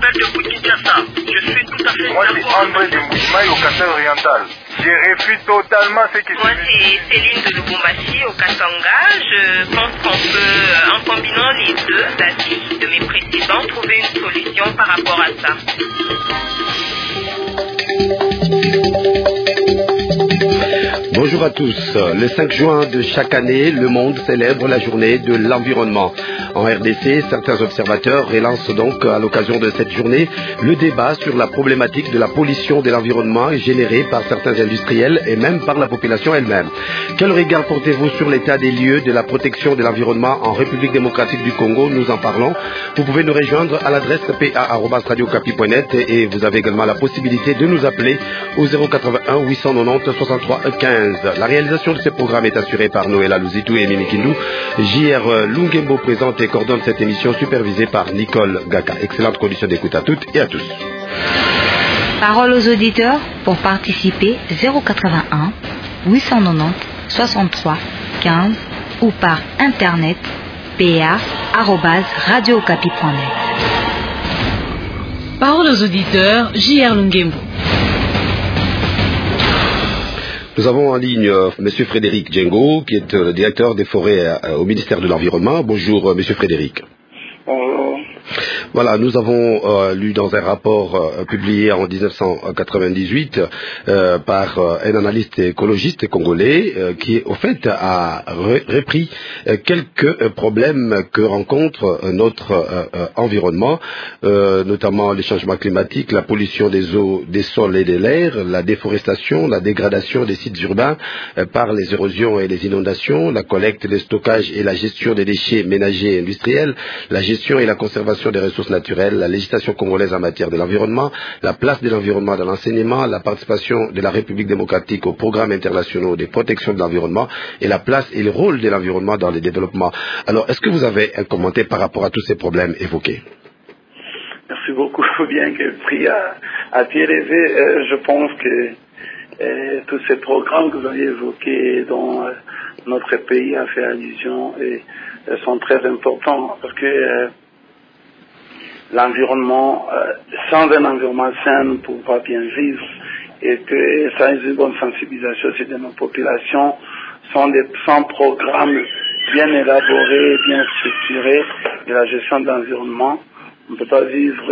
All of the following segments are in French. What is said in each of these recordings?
appelle depuis Kinshasa. Je suis tout à fait d'accord. Moi, c'est André de Mboujimaï au Katanga oriental. Je refuse totalement ce qui se Moi, c'est Céline de Lubumbashi au Katanga. Je pense qu'on peut, en combinant les deux avis de mes précédents, trouver une solution par rapport à ça. Bonjour à tous. Le 5 juin de chaque année, le monde célèbre la journée de l'environnement. En RDC, certains observateurs relancent donc à l'occasion de cette journée le débat sur la problématique de la pollution de l'environnement générée par certains industriels et même par la population elle-même. Quel regard portez-vous sur l'état des lieux de la protection de l'environnement en République démocratique du Congo? Nous en parlons. Vous pouvez nous rejoindre à l'adresse pa@radiocapi.net et vous avez également la possibilité de nous appeler au 081 890 63 15. La réalisation de ce programme est assurée par Noëlla Louzitou et Mimi Kindou. JR Lungembo présente et coordonne cette émission supervisée par Nicole Gaka. Excellente condition d'écoute à toutes et à tous. Parole aux auditeurs pour participer 081 890 63 15 ou par internet pa@radiocapi.net. Parole aux auditeurs, JR Lungembo. Nous avons en ligne M. Frédéric Djengo, qui est le directeur des forêts au ministère de l'Environnement. Bonjour, M. Frédéric. Bonjour. Voilà, nous avons lu dans un rapport publié en 1998 par un analyste écologiste congolais qui, au fait, a repris quelques problèmes que rencontre notre environnement, notamment les changements climatiques, la pollution des eaux, des sols et de l'air, la déforestation, la dégradation des sites urbains par les érosions et les inondations, la collecte, le stockage et la gestion des déchets ménagers et industriels, la gestion et la conservation des ressources naturelles, la législation congolaise en matière de l'environnement, la place de l'environnement dans l'enseignement, la participation de la République démocratique aux programmes internationaux de protection de l'environnement et la place et le rôle de l'environnement dans le développement. Alors, est-ce que vous avez un commentaire par rapport à tous ces problèmes évoqués? Merci beaucoup, bien que pris à pied levé. Je pense que tous ces programmes que vous avez évoqués dont notre pays a fait allusion sont très importants parce que l'environnement, sans un environnement sain, on ne pourra pas bien vivre et que ça a une bonne sensibilisation aussi de nos populations, sans programmes bien élaborés, bien structurés de la gestion de l'environnement. On ne peut pas vivre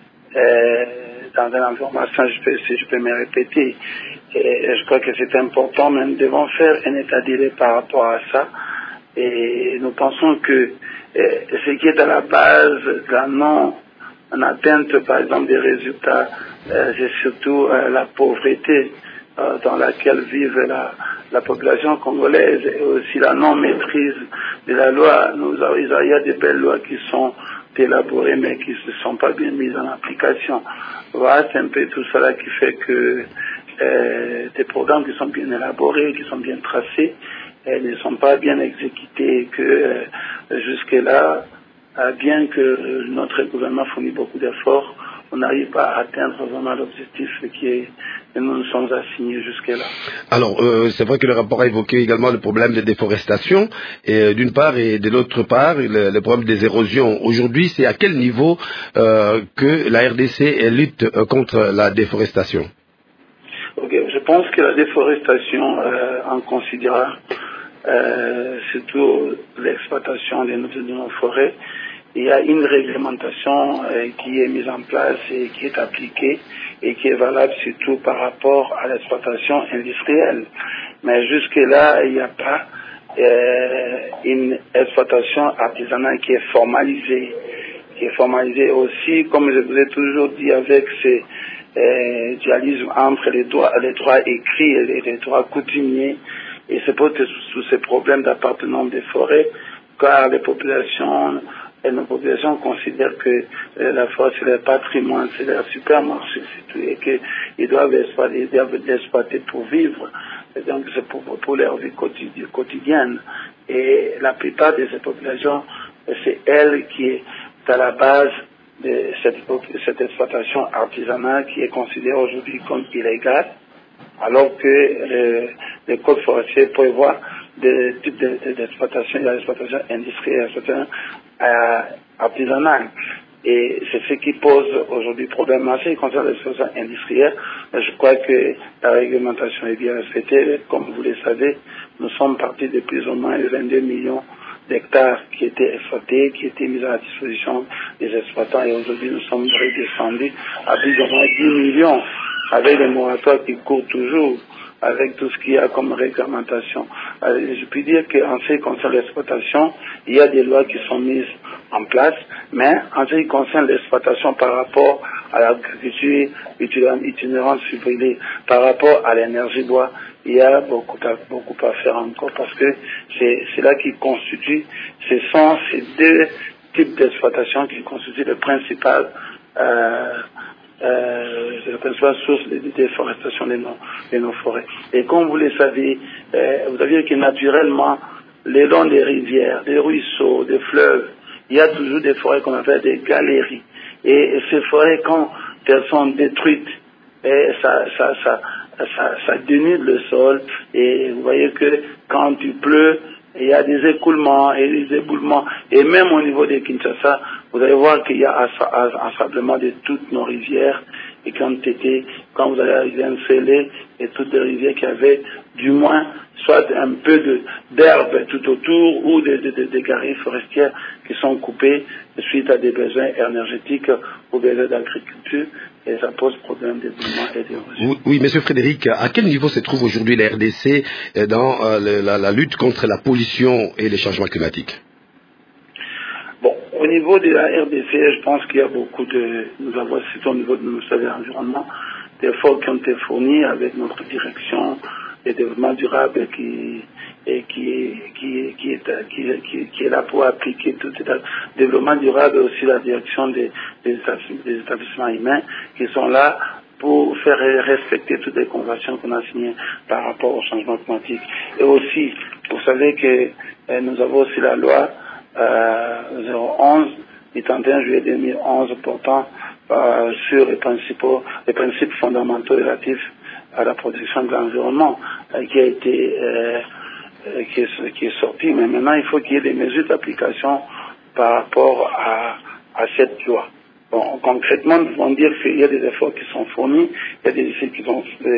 dans un environnement sain, si je peux me répéter. Et je crois que c'est important, mais nous devons faire un état des lieux par rapport à ça. Et nous pensons que ce qui est à la base de la non-atteinte, par exemple, des résultats, c'est surtout la pauvreté dans laquelle vive la population congolaise et aussi la non-maîtrise de la loi. Il y a des belles lois qui sont élaborées mais qui ne sont pas bien mises en application. Voilà, c'est un peu tout cela qui fait que des programmes qui sont bien élaborés, qui sont bien tracés, ne sont pas bien exécutés et que jusque-là, bien que notre gouvernement fournit beaucoup d'efforts, on n'arrive pas à atteindre vraiment l'objectif que nous nous sommes assignés jusque-là. Alors, c'est vrai que le rapport a évoqué également le problème de déforestation, d'une part, et de l'autre part, le problème des érosions. Aujourd'hui, c'est à quel niveau que la RDC lutte contre la déforestation? Je pense que la déforestation, en considérant surtout l'exploitation de nos forêts, il y a une réglementation qui est mise en place et qui est appliquée et qui est valable surtout par rapport à l'exploitation industrielle. Mais jusque-là, il n'y a pas une exploitation artisanale qui est formalisée. Aussi, comme je vous ai toujours dit, avec ces dualismes entre les droits écrits et les droits coutumiers. Et c'est pour tous ces problèmes d'appartenance des forêts, car les populations et nos populations considèrent que la forêt c'est leur patrimoine, c'est leur supermarché, et qu'ils doivent l'exploiter pour vivre. Et donc c'est pour leur vie quotidienne. Et la plupart de ces populations, c'est elle qui est à la base de cette exploitation artisanale qui est considérée aujourd'hui comme illégale, alors que les codes forestiers prévoient des types d'exploitation, il y a l'exploitation industrielle, l'exploitation artisanale. Et c'est ce qui pose aujourd'hui problème. En ce qui concerne l'exploitation industrielle, je crois que la réglementation est bien respectée. Comme vous le savez, nous sommes partis de plus ou moins 22 millions d'hectares qui étaient exploités, qui étaient mis à la disposition des exploitants. Et aujourd'hui, nous sommes redescendus à plus ou moins 10 millions avec les moratoires qui courent toujours, avec tout ce qu'il y a comme réglementation. Je puis dire qu'en ce qui concerne l'exploitation, il y a des lois qui sont mises en place, mais en ce qui concerne l'exploitation par rapport à l'agriculture itinérante surveillée, par rapport à l'énergie bois, il y a beaucoup à faire encore, parce que c'est là qui constitue, ce sont ces deux types d'exploitation qui constituent le principal source de déforestation de nos forêts. Et comme vous le savez, vous savez que naturellement, le long des rivières, des ruisseaux, des fleuves, il y a toujours des forêts qu'on appelle des galeries. Et ces forêts, quand elles sont détruites, ça dénude le sol. Et vous voyez que quand il pleut, il y a des écoulements et des éboulements. Et même au niveau des Kinshasa, vous allez voir qu'il y a assablement de toutes nos rivières et qui ont été, quand vous allez arriver à Nsélé, et toutes les rivières qui avaient du moins soit un peu d'herbe tout autour ou des galeries forestières qui sont coupées suite à des besoins énergétiques ou besoins d'agriculture. Et ça pose problème d'éboulement et d'érosion. Oui, Monsieur Frédéric, à quel niveau se trouve aujourd'hui la RDC dans la lutte contre la pollution et les changements climatiques? Bon, au niveau de la RDC, je pense qu'il y a beaucoup nous avons cité au niveau de nos services de l'environnement, des efforts qui ont été fournis avec notre direction de développement durable qui est là pour appliquer tout le développement durable et aussi la direction des établissements humains qui sont là pour faire respecter toutes les conventions qu'on a signées par rapport au changement climatique. Et aussi, vous savez que nous avons aussi la loi 011 du 31 juillet 2011 portant sur les principes fondamentaux relatifs à la protection de l'environnement qui a été qui est sorti. Mais maintenant, il faut qu'il y ait des mesures d'application par rapport à cette loi. Bon, concrètement, nous pouvons dire qu'il y a des efforts qui sont fournis, il y a des études qui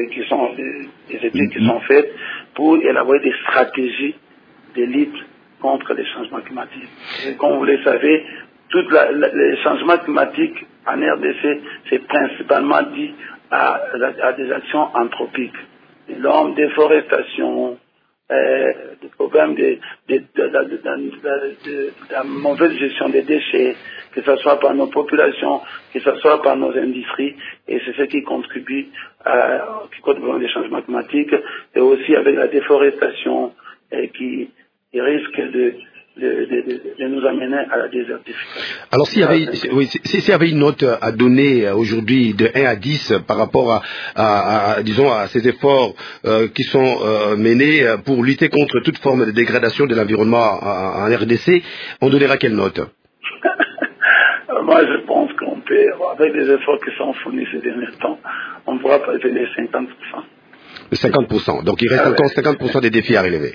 sont faites pour élaborer des stratégies de lutte contre les changements climatiques. Et comme vous le savez, les changements climatiques en RDC, c'est principalement dû à des actions anthropiques. L'homme, déforestation, des problèmes de la mauvaise gestion des déchets, que ce soit par nos populations, que ce soit par nos industries, et c'est ce qui contribue au des changements climatiques, et aussi avec la déforestation qui risque de nous amener à la désertification. Alors s'il y avait une note à donner aujourd'hui de 1 à 10 par rapport à ces efforts qui sont menés pour lutter contre toute forme de dégradation de l'environnement en RDC, on donnera quelle note? Moi je pense qu'on peut, avec les efforts qui sont fournis ces derniers temps, on pourra passer les 50%. 50%. Donc il reste encore 50% des défis à relever.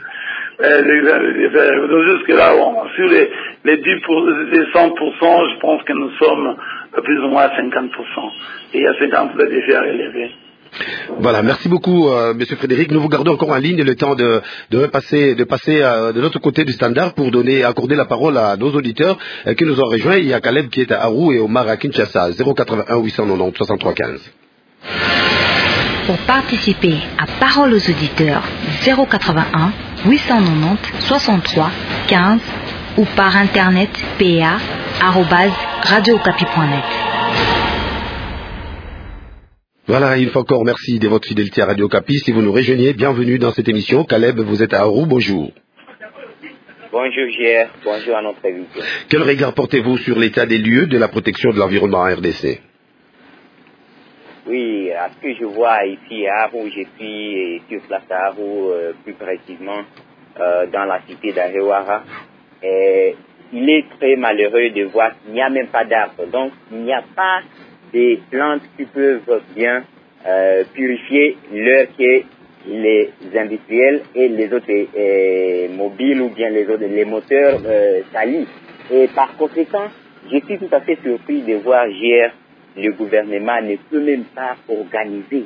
Jusque là, sur les 10 les 100%, je pense que nous sommes plus ou moins à 50%. Et il y a 50% de défis à relever. Voilà, merci beaucoup, Monsieur Frédéric. Nous vous gardons encore en ligne le temps de passer de l'autre côté du standard pour accorder la parole à nos auditeurs qui nous ont rejoints. Il y a Caleb qui est à Arou et Omar à Kinshasa, 081 890 63 15. Pour participer à Parole aux auditeurs, 081 890 63 15 ou par internet pa@radiocapi.net. Voilà, une fois encore, merci de votre fidélité à Radio Capi. Si vous nous rejoignez, bienvenue dans cette émission. Caleb, vous êtes à Arou, bonjour. Bonjour Gérard, bonjour à notre invité. Quel regard portez-vous sur l'état des lieux de la protection de l'environnement en RDC? Oui, à ce que je vois ici à Arou, je suis sur place à Arou, plus précisément dans la cité d'Arewara. Il est très malheureux de voir qu'il n'y a même pas d'arbres. Donc, il n'y a pas de plantes qui peuvent bien purifier l'air que les industriels et les autres mobiles ou bien les moteurs salissent. Et par conséquent, je suis tout à fait surpris de voir hier, le gouvernement ne peut même pas organiser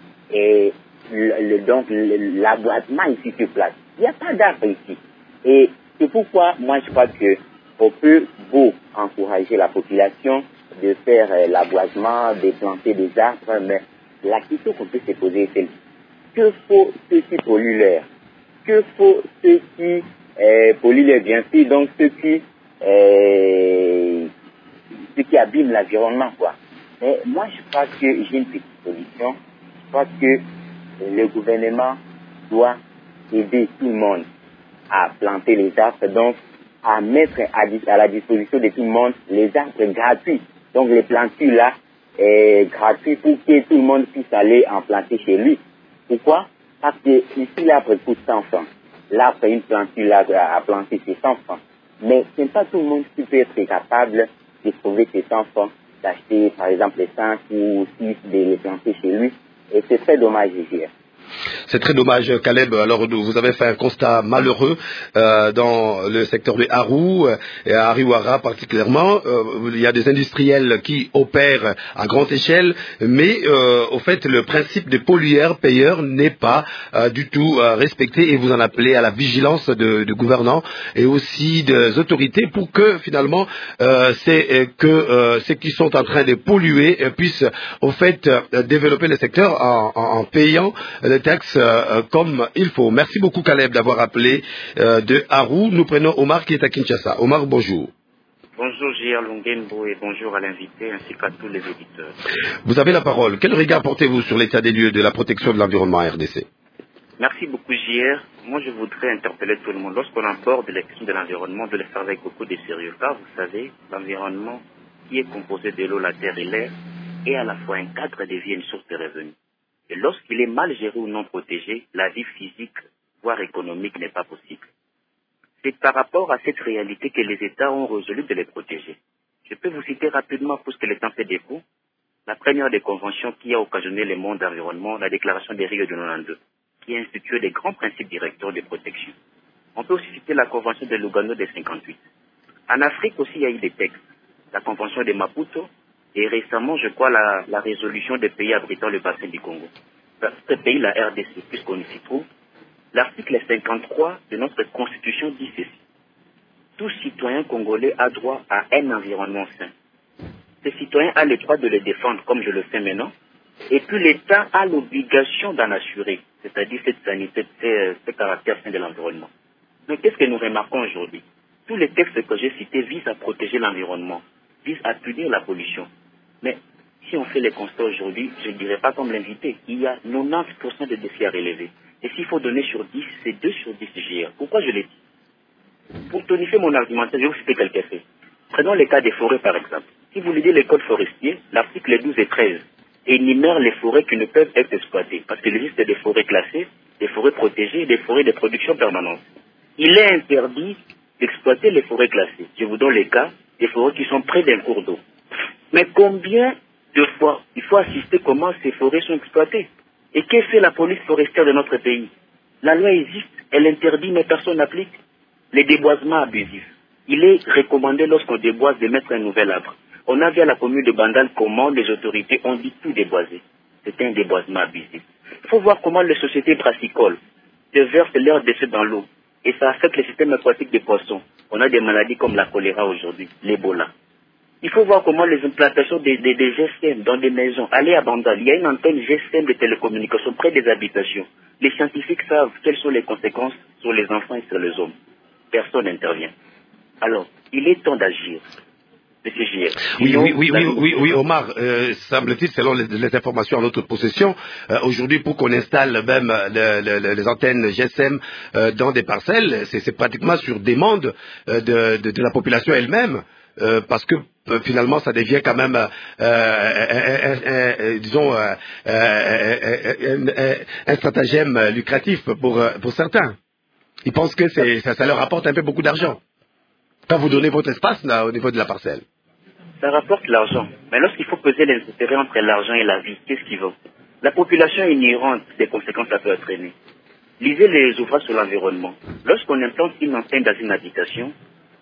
donc l'aboisement ici sur place. Il n'y a pas d'arbres ici. Et c'est pourquoi moi je crois qu'on peut beau encourager la population de faire l'aboisement, de planter des arbres, mais la question qu'on peut se poser est celle-ci. Que faut ceux qui polluent l'air? Que faut ceux qui polluent l'air, bien sûr, donc ceux qui abîment l'environnement, quoi. Mais moi, je crois que j'ai une petite solution. Je crois que le gouvernement doit aider tout le monde à planter les arbres, donc à mettre à la disposition de tout le monde les arbres gratuits. Donc les plantures là, gratuits pour que tout le monde puisse aller en planter chez lui. Pourquoi? Parce que ici l'arbre coûte 100 francs. L'arbre, une planture là à planter, c'est 100 francs. Mais ce n'est pas tout le monde qui peut être capable de trouver ces 100 francs, d'acheter par exemple les 5 ou 6 de les planter chez lui. Et c'est très dommage hier. C'est très dommage, Caleb. Alors, vous avez fait un constat malheureux dans le secteur de Arou et à Ariwara particulièrement. Il y a des industriels qui opèrent à grande échelle, mais au fait, le principe de pollueur-payeur n'est pas du tout respecté et vous en appelez à la vigilance de gouvernants et aussi des autorités pour que finalement ceux qui sont en train de polluer puissent au fait développer le secteur en payant les taxes comme il faut. Merci beaucoup Caleb d'avoir appelé de Arou. Nous prenons Omar qui est à Kinshasa. Omar, bonjour. Bonjour J.R. Longenbo et bonjour à l'invité ainsi qu'à tous les auditeurs. Vous avez la parole. Quel regard portez-vous sur l'état des lieux de la protection de l'environnement à RDC? Merci beaucoup J.R. Moi je voudrais interpeller tout le monde. Lorsqu'on aborde la question de l'environnement, de le faire avec beaucoup de sérieux. Car vous savez, l'environnement qui est composé de l'eau, la terre et l'air est à la fois un cadre de vie et une source de revenus. Et lorsqu'il est mal géré ou non protégé, la vie physique, voire économique, n'est pas possible. C'est par rapport à cette réalité que les États ont résolu de les protéger. Je peux vous citer rapidement, puisque le temps fait défaut, la première des conventions qui a occasionné le monde d'environnement, la déclaration des Rio de 92, qui a institué des grands principes directeurs de protection. On peut aussi citer la convention de Lugano de 58. En Afrique aussi, il y a eu des textes. La convention de Maputo, et récemment, je crois, la résolution des pays abritant le bassin du Congo. Dans ce pays, la RDC, puisqu'on y s'y trouve, l'article 53 de notre Constitution dit ceci. Tout citoyen congolais a droit à un environnement sain. Ce citoyen a le droit de le défendre, comme je le fais maintenant, et puis l'État a l'obligation d'en assurer, c'est-à-dire cette sanité, ce caractère sain de l'environnement. Donc, qu'est-ce que nous remarquons aujourd'hui? Tous les textes que j'ai cités visent à protéger l'environnement, visent à punir la pollution. Mais si on fait les constats aujourd'hui, je ne dirais pas comme l'invité, il y a 90% de défis à relever. Et s'il faut donner sur 10, c'est 2 sur 10 JR. Pourquoi je l'ai dit? Pour tonifier mon argumentaire, je vais vous citer quelques faits. Prenons le cas des forêts par exemple. Si vous lisez les codes forestiers, l'article 12 et 13 énumère les forêts qui ne peuvent être exploitées. Parce qu'il existe des forêts classées, des forêts protégées et des forêts de production permanente. Il est interdit d'exploiter les forêts classées. Je vous donne les cas des forêts qui sont près d'un cours d'eau. Mais combien de fois il faut assister comment ces forêts sont exploitées? Et qu'est-ce que fait la police forestière de notre pays? La loi existe, elle interdit mais personne n'applique. Les déboisements abusifs. Il est recommandé lorsqu'on déboise de mettre un nouvel arbre. On a vu à la commune de Bandal comment les autorités ont dit tout déboiser. C'était un déboisement abusif. Il faut voir comment les sociétés brassicoles déversent leurs déchets dans l'eau. Et ça affecte le système aquatique des poissons. On a des maladies comme la choléra aujourd'hui, l'Ebola. Il faut voir comment les implantations des GSM dans des maisons. Allez à Bandal, il y a une antenne GSM de télécommunications près des habitations. Les scientifiques savent quelles sont les conséquences sur les enfants et sur les hommes. Personne n'intervient. Alors, il est temps d'agir. Monsieur J.R. Oui, Omar, semble-t-il, selon les informations à notre possession, aujourd'hui, pour qu'on installe même les antennes GSM dans des parcelles, c'est pratiquement sur demande de la population elle-même, parce que finalement, ça devient quand même, disons, un stratagème lucratif pour certains. Ils pensent que ça leur apporte un peu beaucoup d'argent. Quand vous donnez votre espace là, au niveau de la parcelle. Ça rapporte l'argent. Mais lorsqu'il faut peser les intérêts entre l'argent et la vie, qu'est-ce qu'ils veulent? La population est ignorante des conséquences que ça peut entraîner. Lisez les ouvrages sur l'environnement. Lorsqu'on implante une antenne dans une habitation,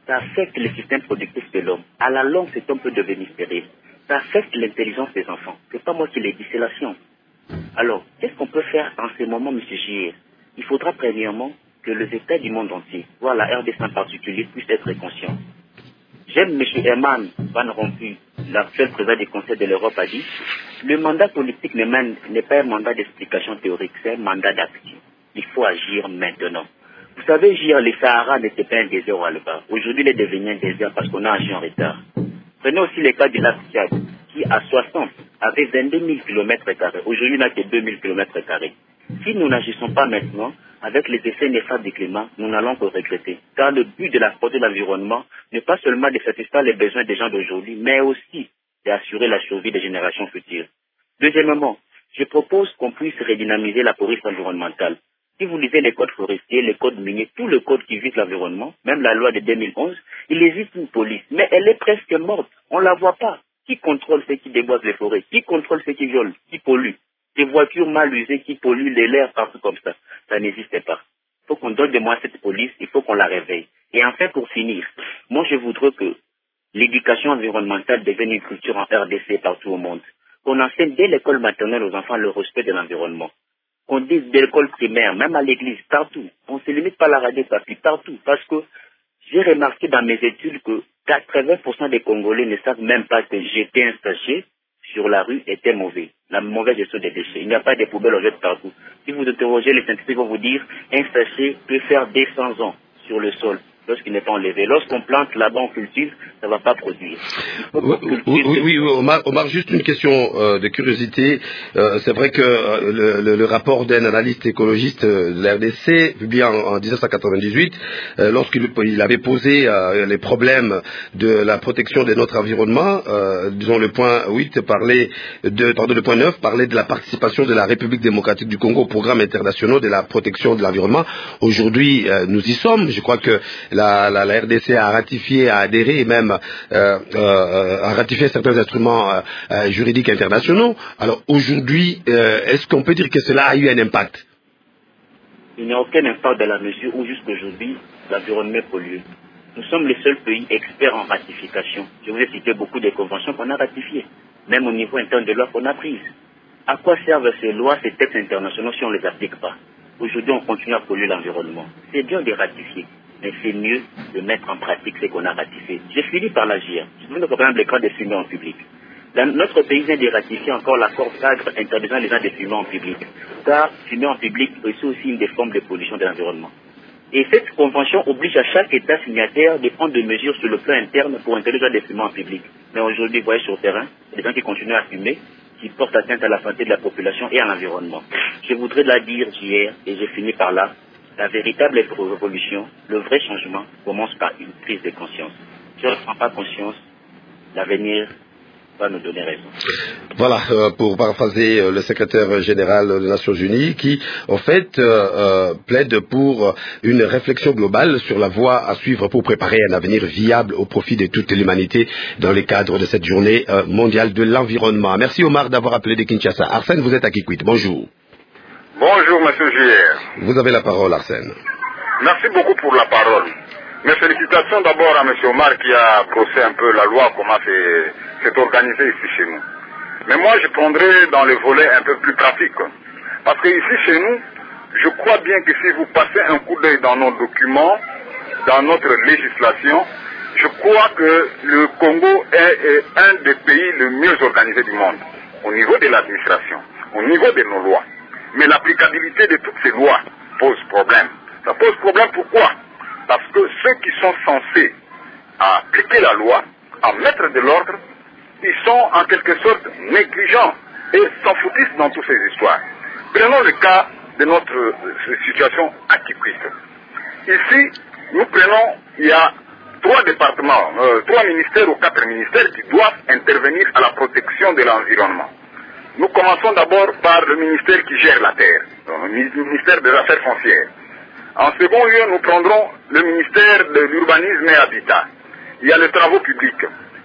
ça affecte le système productif de l'homme. À la longue, cet homme peut devenir stérile. Ça affecte l'intelligence des enfants. C'est pas moi qui l'ai dit, c'est la science. Alors, qu'est-ce qu'on peut faire en ce moment, M. J.R.? Il faudra premièrement que les États du monde entier, voire la RDC en particulier, puissent être conscients. J'aime M. Herman Van Rompuy, l'actuel président du Conseil de l'Europe, a dit le mandat politique n'est pas un mandat d'explication théorique, c'est un mandat d'action. Il faut agir maintenant. Vous savez, le Sahara n'était pas un désert au Alba. Aujourd'hui, il est devenu un désert parce qu'on a agi en retard. Prenez aussi le cas du lac Tchad, qui à 60 avait 22 000 km². Aujourd'hui, il n'a que 2 000 km². Si nous n'agissons pas maintenant, avec les effets néfastes du climat, nous n'allons que regretter. Car le but de la protection de l'environnement n'est pas seulement de satisfaire les besoins des gens d'aujourd'hui, mais aussi d'assurer la survie des générations futures. Deuxièmement, je propose qu'on puisse redynamiser la police environnementale. Si vous lisez les codes forestiers, les codes miniers, tout le code qui vise l'environnement, même la loi de 2011, il existe une police, mais elle est presque morte. On ne la voit pas. Qui contrôle ceux qui déboisent les forêts? Qui contrôle ceux qui violent? Qui polluent? Des voitures mal usées qui polluent l'air partout comme ça. Ça n'existe pas. Il faut qu'on donne de moi cette police, il faut qu'on la réveille. Et enfin, pour finir, moi je voudrais que l'éducation environnementale devienne une culture en RDC partout au monde. Qu'on enseigne dès l'école maternelle aux enfants le respect de l'environnement. Qu'on dise dès l'école primaire, même à l'église, partout. On ne se limite pas à la radio, partout. Parce que j'ai remarqué dans mes études que 80% des Congolais ne savent même pas que jeter un sachet sur la rue était mauvais. La mauvaise gestion des déchets. Il n'y a pas de poubelles, on jette partout. Si vous interrogez les scientifiques, ils vont vous dire un sachet peut faire 200 ans sur le sol lorsqu'il n'est pas enlevé. Lorsqu'on plante là-bas, on cultive, ça ne va pas produire. Oui, Omar, juste une question de curiosité. C'est vrai que le rapport d'un analyste écologiste de la RDC, publié en 1998, lorsqu'il avait posé les problèmes de la protection de notre environnement, disons le point 8 le point 9 parlait de la participation de la République démocratique du Congo aux programmes internationaux de la protection de l'environnement. Aujourd'hui, nous y sommes. Je crois que la RDC a ratifié, a adhéré et même a ratifié certains instruments juridiques internationaux. Alors aujourd'hui, est-ce qu'on peut dire que cela a eu un impact? Il n'y a aucun impact dans la mesure où jusqu'aujourd'hui, l'environnement est pollué. Nous sommes les seuls pays experts en ratification. Je vous ai cité beaucoup de conventions qu'on a ratifiées, même au niveau interne de loi qu'on a prises. À quoi servent ces lois, ces textes internationaux si on ne les applique pas? Aujourd'hui, on continue à polluer l'environnement. C'est bien de ratifier, mais c'est mieux de mettre en pratique ce qu'on a ratifié. J'ai fini par l'agir. Je vous donne par exemple le cas des fumées en public. Notre pays vient de ratifier encore l'accord cadre interdisant les gens de fumer en public. Car fumer en public est aussi une des formes de pollution de l'environnement. Et cette convention oblige à chaque État signataire de prendre des mesures sur le plan interne pour interdire les gens de fumer en public. Mais aujourd'hui, vous voyez sur le terrain, il y a des gens qui continuent à fumer, qui portent atteinte à la santé de la population et à l'environnement. Je voudrais la dire hier, et j'ai fini par là, la véritable révolution, le vrai changement, commence par une prise de conscience. Si on ne prend pas conscience, l'avenir va nous donner raison. Voilà, pour paraphraser le secrétaire général des Nations Unies qui, en fait, plaide pour une réflexion globale sur la voie à suivre pour préparer un avenir viable au profit de toute l'humanité dans le cadre de cette journée mondiale de l'environnement. Merci Omar d'avoir appelé de Kinshasa. Arsène, vous êtes à Kikwit. Bonjour. Bonjour, monsieur J.R. Vous avez la parole, Arsène. Merci beaucoup pour la parole. Mes félicitations d'abord à monsieur Omar qui a brossé un peu la loi, comment c'est organisé ici chez nous. Mais moi, je prendrai dans le volet un peu plus pratique. Parce que ici chez nous, je crois bien que si vous passez un coup d'œil dans nos documents, dans notre législation, je crois que le Congo est un des pays les mieux organisés du monde, au niveau de l'administration, au niveau de nos lois. Mais l'applicabilité de toutes ces lois pose problème. Ça pose problème pourquoi? Parce que ceux qui sont censés appliquer la loi, à mettre de l'ordre, ils sont en quelque sorte négligents et s'en foutissent dans toutes ces histoires. Prenons le cas de notre situation à Kikwit. Ici, nous prenons, il y a 3 départements, 3 ministères ou 4 ministères qui doivent intervenir à la protection de l'environnement. Nous commençons d'abord par le ministère qui gère la terre, le ministère des Affaires foncières. En second lieu, nous prendrons le ministère de l'Urbanisme et Habitat. Il y a les travaux publics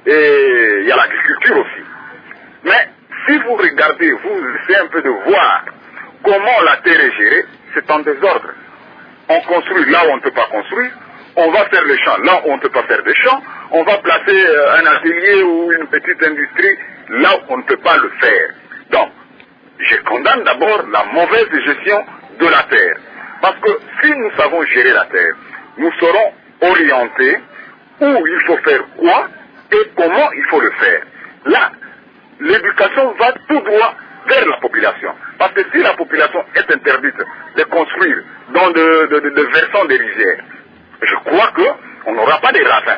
et il y a l'agriculture aussi. Mais si vous regardez, vous essayez un peu de voir comment la terre est gérée, c'est en désordre. On construit là où on ne peut pas construire, on va faire les champs. Là, on ne peut pas faire des champs. On va placer un atelier ou une petite industrie là où on ne peut pas le faire. Donc, je condamne d'abord la mauvaise gestion de la terre. Parce que si nous savons gérer la terre, nous serons orientés où il faut faire quoi et comment il faut le faire. Là, l'éducation va tout droit vers la population. Parce que si la population est interdite de construire dans de versants des rizières, je crois qu'on n'aura pas des ravins.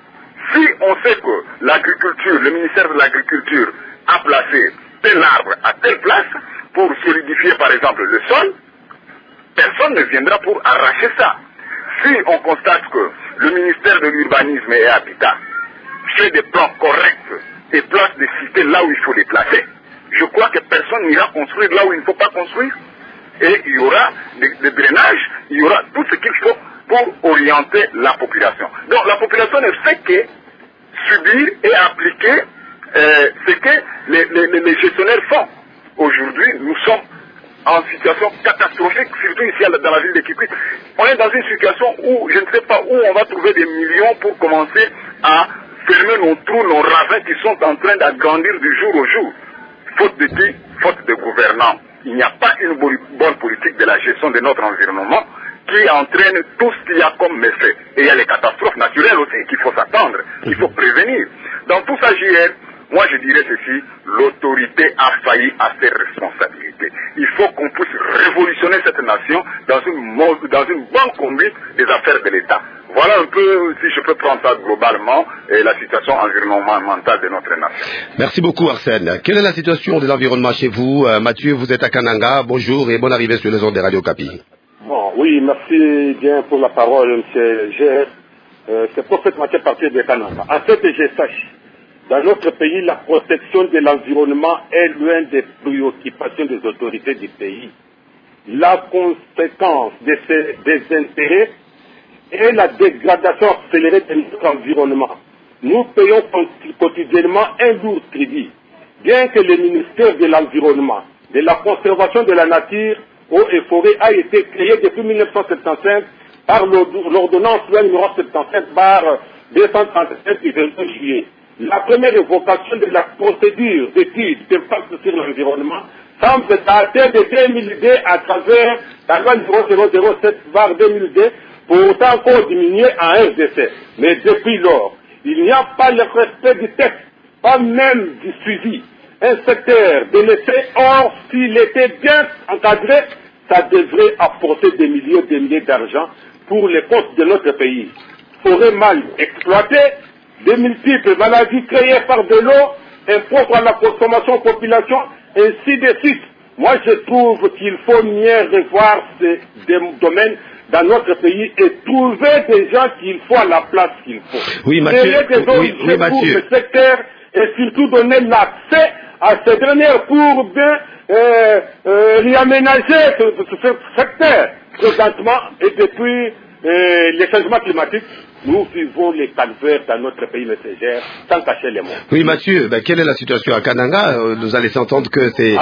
Si on sait que l'agriculture, le ministère de l'Agriculture a placé tel arbre à telle place pour solidifier par exemple le sol, personne ne viendra pour arracher ça. Si on constate que le ministère de l'Urbanisme et Habitat fait des plans corrects et place des cités là où il faut les placer, je crois que personne n'ira construire là où il ne faut pas construire. Et il y aura des drainages, il y aura tout ce qu'il faut pour orienter la population. Donc la population ne fait que subir et appliquer ce que les gestionnaires font. Aujourd'hui, nous sommes en situation catastrophique, surtout ici dans la ville de Kikwit. On est dans une situation où je ne sais pas où on va trouver des millions pour commencer à fermer nos trous, nos ravins qui sont en train d'agrandir du jour au jour. Faute de qui? Faute de gouvernants. Il n'y a pas une bonne politique de la gestion de notre environnement qui entraîne tout ce qu'il y a comme méfait. Et il y a les catastrophes naturelles aussi qu'il faut s'attendre, qu'il faut prévenir. Dans tout ça, JR, moi je dirais ceci, l'autorité a failli à ses responsabilités. Il faut qu'on puisse révolutionner cette nation dans une bonne conduite des affaires de l'État. Voilà un peu, si je peux prendre ça globalement, la situation environnementale de notre nation. Merci beaucoup Arsène. Quelle est la situation de l'environnement chez vous? Mathieu, vous êtes à Kananga, bonjour et bonne arrivée sur les ondes de Radio Kapi. Bon, oui, merci bien pour la parole, M. G. C'est prophète Mathieu partir de Kananga. En fait, je sache, dans notre pays, la protection de l'environnement est l'une des préoccupations des autorités du pays. La conséquence de ces désintérêts est la dégradation accélérée de notre environnement. Nous payons quotidiennement un lourd tribut. Bien que le ministère de l'Environnement, de la Conservation de la Nature, Eaux et Forêts a été créé depuis 1975 par l'ordonnance numéro 75 par 237 du 22 juillet. La première évocation de la procédure d'étude d'impact sur l'environnement semble dater de 2002 à travers la loi numéro 007 par 2002, pourtant encore diminué à un décès. Mais depuis lors, il n'y a pas le respect du texte, pas même du suivi. Un secteur délaissé, or s'il était bien encadré, ça devrait apporter des milliers d'argent pour les comptes de notre pays. Forêt mal exploitée, de multiples maladies créées par de l'eau, impropre à la consommation population, ainsi de suite. Moi, je trouve qu'il faut mieux revoir ces domaines dans notre pays et trouver des gens qu'il faut à la place qu'il faut. Oui, Mathieu. Oui, Mathieu. Pour le secteur et surtout donner l'accès à ces dernières pour bien réaménager ce secteur. Présentement et depuis les changements climatiques, nous vivons les calvaires dans notre pays messagère sans cacher les mots. Oui, Mathieu, quelle est la situation à Kananga? Vous allez s'entendre que c'est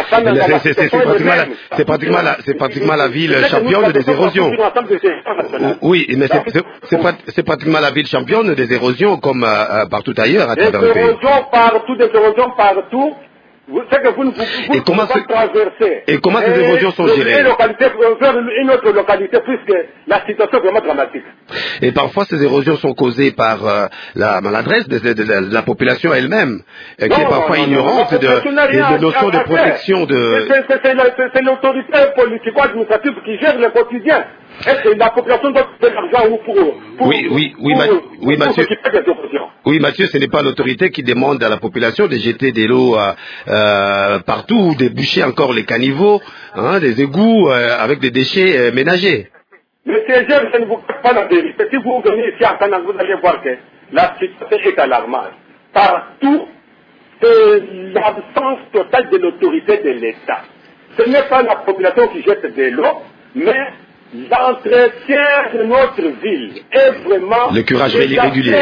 pratiquement la ville championne des érosions. Oui, mais c'est pratiquement la ville championne des érosions comme partout ailleurs à travers le pays. Des érosions partout. C'est que vous ne pouvez pas traverser. Et comment ces érosions sont gérées? Une autre localité, puisque la situation est vraiment dramatique. Et parfois, ces érosions sont causées par la maladresse de la population elle-même, qui est parfois ignorante des notions de protection de... C'est l'autorité politico-administrative qui gère le quotidien. Est-ce que la population doit faire l'argent pour Mathieu. Oui, Mathieu, ce n'est pas l'autorité qui demande à la population de jeter de l'eau partout ou de boucher encore les caniveaux, des égouts avec des déchets ménagers. Monsieur Gem, je ne vous cache pas la vérité. Si vous venez ici à Kananga, vous allez voir que la situation est alarmante. Partout, c'est l'absence totale de l'autorité de l'État. Ce n'est pas la population qui jette de l'eau, mais l'entretien de notre ville est vraiment... Le curage irrégulier.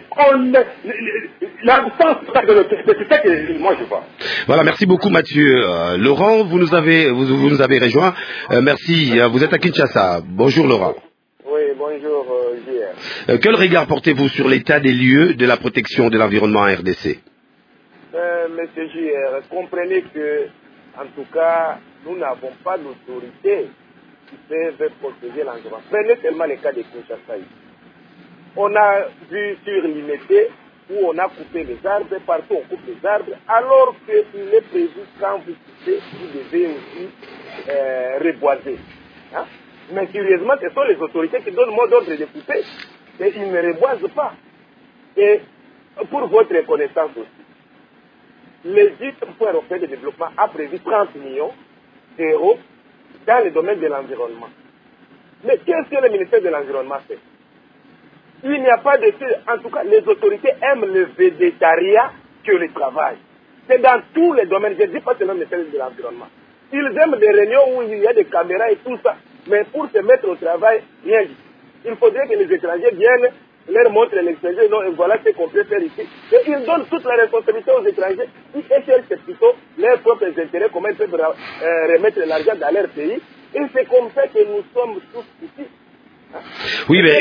L'absence de l'autorité, c'est ça que moi je vois. Voilà, merci beaucoup Mathieu. Laurent, vous nous avez rejoint. Merci, vous êtes à Kinshasa. Bonjour Laurent. Oui, bonjour JR. Quel regard portez-vous sur l'état des lieux de la protection de l'environnement en RDC? Monsieur JR, comprenez que, en tout cas, nous n'avons pas l'autorité qui peut protéger l'environnement. Prenez seulement le cas de Kinshasa. On a vu sur l'Imété où on a coupé les arbres, partout on coupe les arbres, alors qu'il est prévu quand vous coupez, vous devez aussi reboiser. Hein? Mais curieusement, ce sont les autorités qui donnent le mot d'ordre de couper, et ils ne reboisent pas. Et pour votre connaissance aussi, l'Égypte, pour européen de développement, a prévu 30 millions d'euros dans le domaine de l'environnement. Mais qu'est-ce que le ministère de l'Environnement fait? Il n'y a pas de... En tout cas, les autorités aiment le végétariat que le travail. C'est dans tous les domaines, je ne dis pas seulement le ministère de l'Environnement. Ils aiment des réunions où il y a des caméras et tout ça, mais pour se mettre au travail, rien dit. Il faudrait que les étrangers viennent, leur montrent l'extérieur, non, et voilà ce qu'on peut faire ici. Et ils donnent toute la responsabilité aux étrangers, qui cherchent plutôt leurs propres intérêts, comment ils peuvent remettre l'argent dans leur pays. Et c'est comme ça que nous sommes tous ici. Oui, mais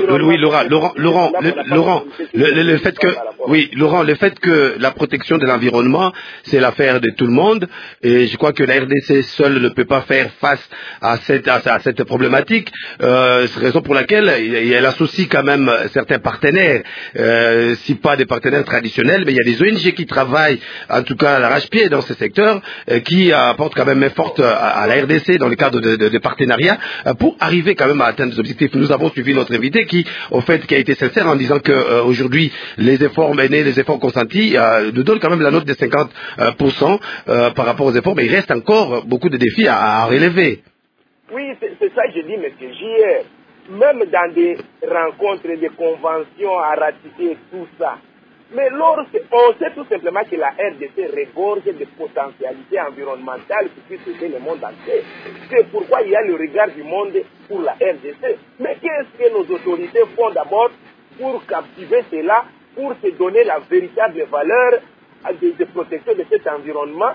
Laurent, le fait que, oui, Laurent, le fait que la protection de l'environnement, c'est l'affaire de tout le monde, et je crois que la RDC seule ne peut pas faire face à cette problématique. C'est raison pour laquelle elle associe quand même certains partenaires, si pas des partenaires traditionnels, mais il y a des ONG qui travaillent, en tout cas à l'arrache-pied dans ce secteur, qui apportent quand même main forte à la RDC dans le cadre de partenariats pour arriver quand même à atteindre des objectifs. Nous avons suivi notre invité qui a été sincère en disant que aujourd'hui les efforts menés, les efforts consentis nous donnent quand même la note de 50% par rapport aux efforts, mais il reste encore beaucoup de défis à relever. Oui, c'est ça que je dis, M. JR. Même dans des rencontres, des conventions à ratifier, tout ça. Mais on sait tout simplement que la RDC regorge de potentialités environnementales qui puissent aider le monde entier. C'est pourquoi il y a le regard du monde pour la RDC. Mais qu'est-ce que nos autorités font d'abord pour captiver cela, pour se donner la véritable valeur de protection de cet environnement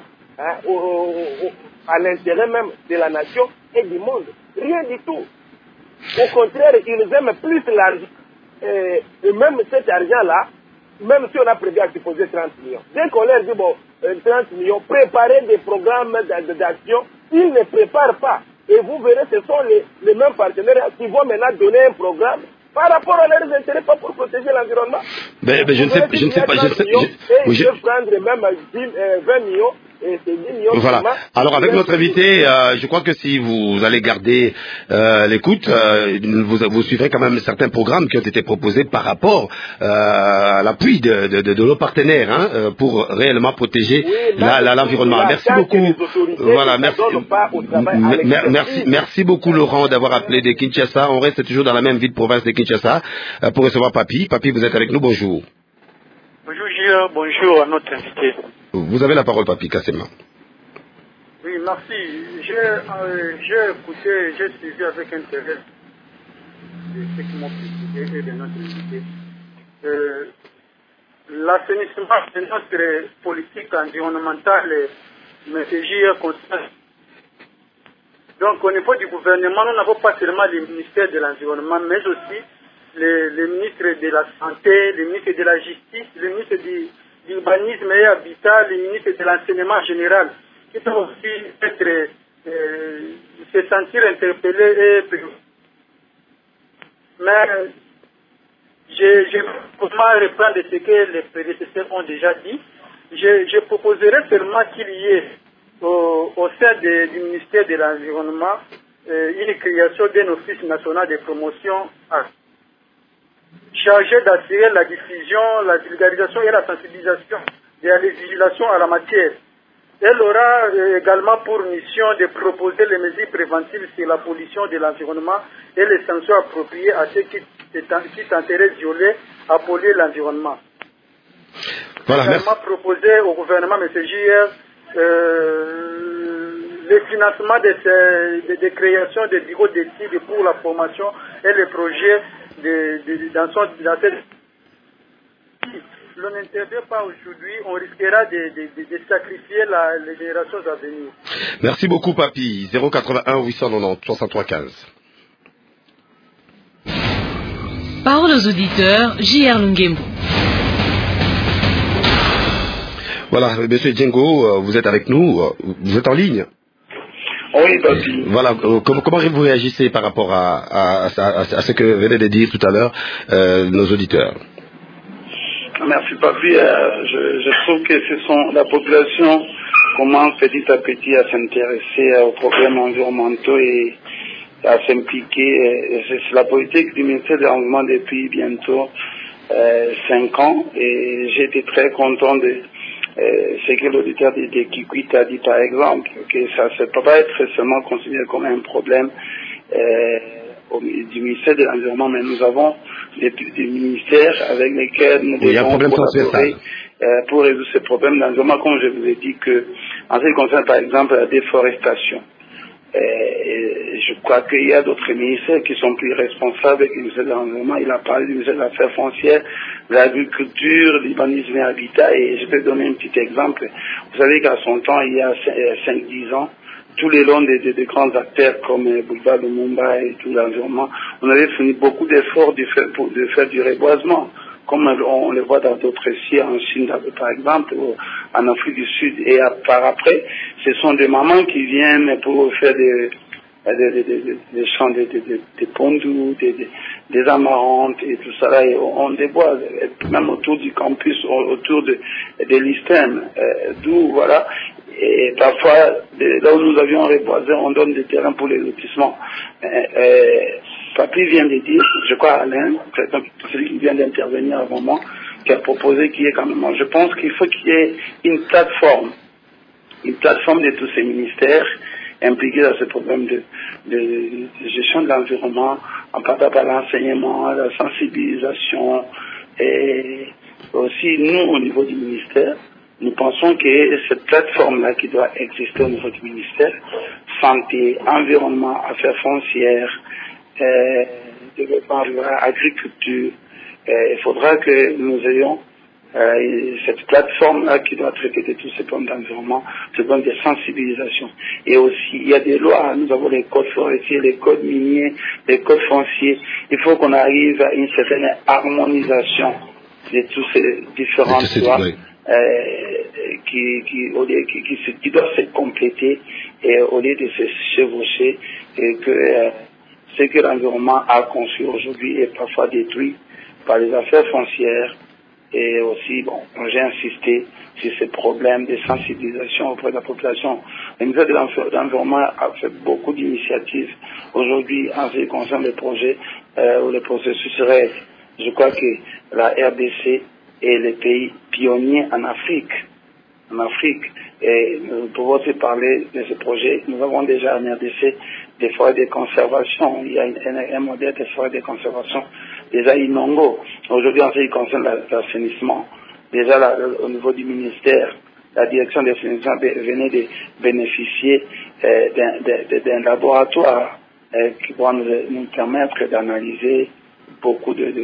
à l'intérêt même de la nation et du monde? Rien du tout. Au contraire, ils aiment plus l'argent. Et même cet argent-là, même si on a prévu à déposer 30 millions. Dès qu'on leur dit, 30 millions, préparez des programmes d'action, ils ne préparent pas. Et vous verrez, ce sont les mêmes partenaires qui vont maintenant donner un programme par rapport à leurs intérêts, pas pour protéger l'environnement. Mais je ne sais pas. Je vais prendre même 20 millions. Voilà. Alors avec notre invité, je crois que si vous allez garder l'écoute, vous suivrez quand même certains programmes qui ont été proposés par rapport à l'appui de nos partenaires pour réellement protéger l'environnement. Merci beaucoup. Voilà, merci beaucoup Laurent d'avoir appelé de Kinshasa. On reste toujours dans la même ville de province de Kinshasa pour recevoir Papi. Papi, vous êtes avec nous. Bonjour. Bonjour Gilles, bonjour à notre invité. Vous avez la parole, Papi Kassema. Oui, merci. J'ai écouté, j'ai suivi avec intérêt ce qui m'ont précisé et de notre invité. L'assainissement de notre politique environnementale, mais c'est constant. Donc au niveau du gouvernement, nous n'avons pas seulement le ministère de l'Environnement, mais aussi le ministre de la Santé, le ministre de la Justice, le ministre de l'Urbanisme et Habitat, le ministre de l'Enseignement général, qui doivent aussi se sentir interpellés. Mais je comment reprendre ce que les prédécesseurs ont déjà dit. Je proposerai seulement qu'il y ait au sein du ministère de l'Environnement une création d'un office national de promotion chargé d'assurer la diffusion, la vulgarisation et la sensibilisation de la législation à la matière. Elle aura également pour mission de proposer les mesures préventives sur la pollution de l'environnement et les sanctions appropriées à ceux qui tenteraient de violer, à polluer l'environnement. Voilà, également proposer au gouvernement, M. JR, le financement de création de bureaux d'études pour la formation et les projets dans cette... l'on n'intervient pas aujourd'hui, on risquera de sacrifier les générations à venir. Merci beaucoup, Papi. 081 890 63 15. Parole aux auditeurs, J.R. Lungembo. Voilà, Monsieur Djengo, vous êtes avec nous, vous êtes en ligne. Oui, papi. Voilà, comment vous réagissez par rapport à ce que venaient de dire tout à l'heure nos auditeurs? Merci, papi. Je trouve que la population commence petit à petit à s'intéresser aux problèmes environnementaux et à s'impliquer. C'est la politique du ministère de l'Environnement depuis bientôt 5 ans et j'ai été très content de ce que l'auditeur de Kikwit a dit par exemple, que ça ne peut pas être seulement considéré comme un problème du ministère de l'Environnement, mais nous avons des ministères avec lesquels nous devons collaborer pour résoudre ces problèmes d'environnement, comme je vous ai dit que en ce qui concerne par exemple la déforestation. Je crois qu'il y a d'autres ministères qui sont plus responsables que le ministère de l'Environnement. Il a parlé du ministère de l'Affaires foncières, de l'agriculture, de l'urbanisme et l'habitat. Et je peux donner un petit exemple. Vous savez qu'à son temps, il y a 5-10 ans, tous les longs des grands acteurs comme Boulevard de Mumbai et tout l'environnement, on avait fourni beaucoup d'efforts de faire du reboisement, comme on le voit dans d'autres sites, en Chine par exemple, ou en Afrique du Sud. Et par après, ce sont des mamans qui viennent pour faire des champs, des pondous, des amarantes et tout ça là, et on déboise, même autour du campus, autour de l'ISTEM, d'où, voilà. Et parfois, là où nous avions reboisé, on donne des terrains pour les lotissements. Papi vient de dire, je crois Alain, celui qui vient d'intervenir avant moi, qui a proposé qu'il y ait quand même, je pense qu'il faut qu'il y ait une plateforme de tous ces ministères impliqués dans ce problème de gestion de l'environnement, en partant par l'enseignement, la sensibilisation, et aussi nous au niveau du ministère, nous pensons que cette plateforme-là qui doit exister au niveau du ministère, santé, environnement, affaires foncières, développement rural, agriculture, il faudra que nous ayons cette plateforme-là qui doit traiter de tous ces problèmes d'environnement, ce problème de sensibilisation. Et aussi, il y a des lois, nous avons les codes forestiers, les codes miniers, les codes fonciers. Il faut qu'on arrive à une certaine harmonisation de tous ces différentes lois qui doivent se compléter et au lieu de se chevaucher, et que ce que l'environnement a conçu aujourd'hui est parfois détruit par les affaires foncières. Et aussi, bon, j'ai insisté sur ces problèmes de sensibilisation auprès de la population. Le ministère de l'Environnement a fait beaucoup d'initiatives. Aujourd'hui, en ce qui concerne les projets ou les processus RED, je crois que la RDC est le pays pionnier en Afrique. Et nous pouvons aussi parler de ce projet. Nous avons déjà en RDC des forêts de conservation. Il y a un modèle de forêts de conservation déjà Inongo. Aujourd'hui, en ce qui concerne l'assainissement, déjà là, au niveau du ministère, la direction des assainissement venait de bénéficier d'un laboratoire qui va nous permettre d'analyser beaucoup de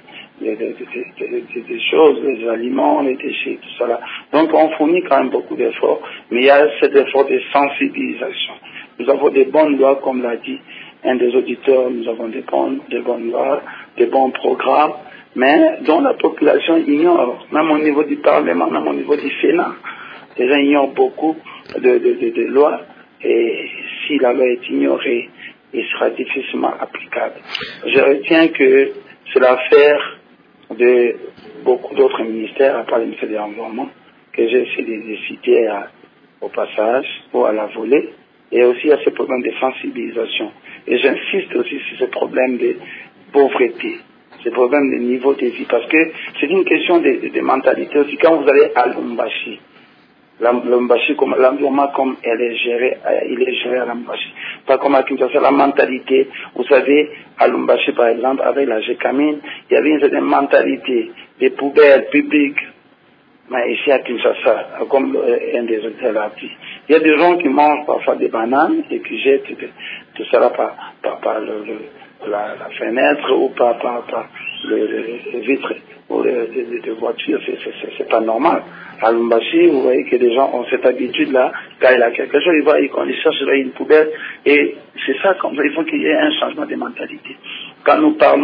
choses, les aliments, les déchets, tout ça là. Donc on fournit quand même beaucoup d'efforts, mais il y a cet effort de sensibilisation. Nous avons des bonnes lois, comme l'a dit un des auditeurs, nous avons des bonnes lois, des bons programmes, mais dont la population ignore, même au niveau du Parlement, même au niveau du Sénat. Les gens ignorent beaucoup de lois, et si la loi est ignorée, il sera difficilement applicable. Je retiens que c'est l'affaire de beaucoup d'autres ministères, à part le ministère de l'Environnement, que j'ai essayé de citer au passage ou à la volée, et aussi à ce problème de sensibilisation. Et j'insiste aussi sur ce problème de pauvreté, ce problème de niveau de vie, parce que c'est une question de mentalité aussi. Quand vous allez à Lumbashi, l'environnement comme il est géré à Lumbashi, pas comme à Kinshasa, la mentalité, vous savez, à Lumbashi par exemple, avec la GECAMINE, il y avait une certaine mentalité des poubelles publiques. Mais ici à Kinshasa, comme un des auteurs l'a dit, il y a des gens qui mangent parfois des bananes et qui jettent tout ça là par la fenêtre ou par le vitre ou les voitures. C'est pas normal. À Lumbashi, vous voyez que les gens ont cette habitude-là, quand il a quelque chose, ils cherchent là une poubelle, et c'est ça, il faut qu'il y ait un changement de mentalité. Quand nous parlons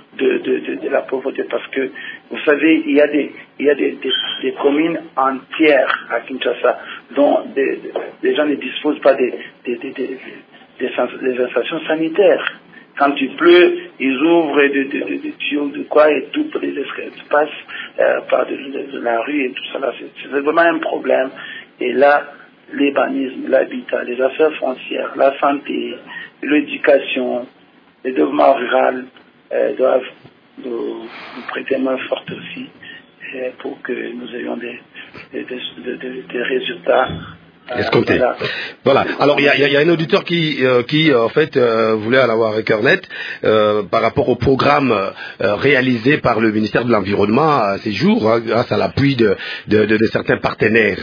de la pauvreté, parce que vous savez, il y a des communes entières à Kinshasa dont des gens ne disposent pas des installations sanitaires. Quand il pleut, ils ouvrent des tuyaux de quoi et tout pour les espaces par de la rue et tout ça. C'est vraiment un problème. Et là, l'urbanisme, l'habitat, les affaires foncières, la santé, l'éducation, le développement rural doivent nous prêter main forte aussi pour que nous ayons des résultats escompté. Voilà. Alors il y a un auditeur qui en fait voulait en avoir un cœur net par rapport au programme réalisé par le ministère de l'Environnement à ces jours, grâce à l'appui de certains partenaires.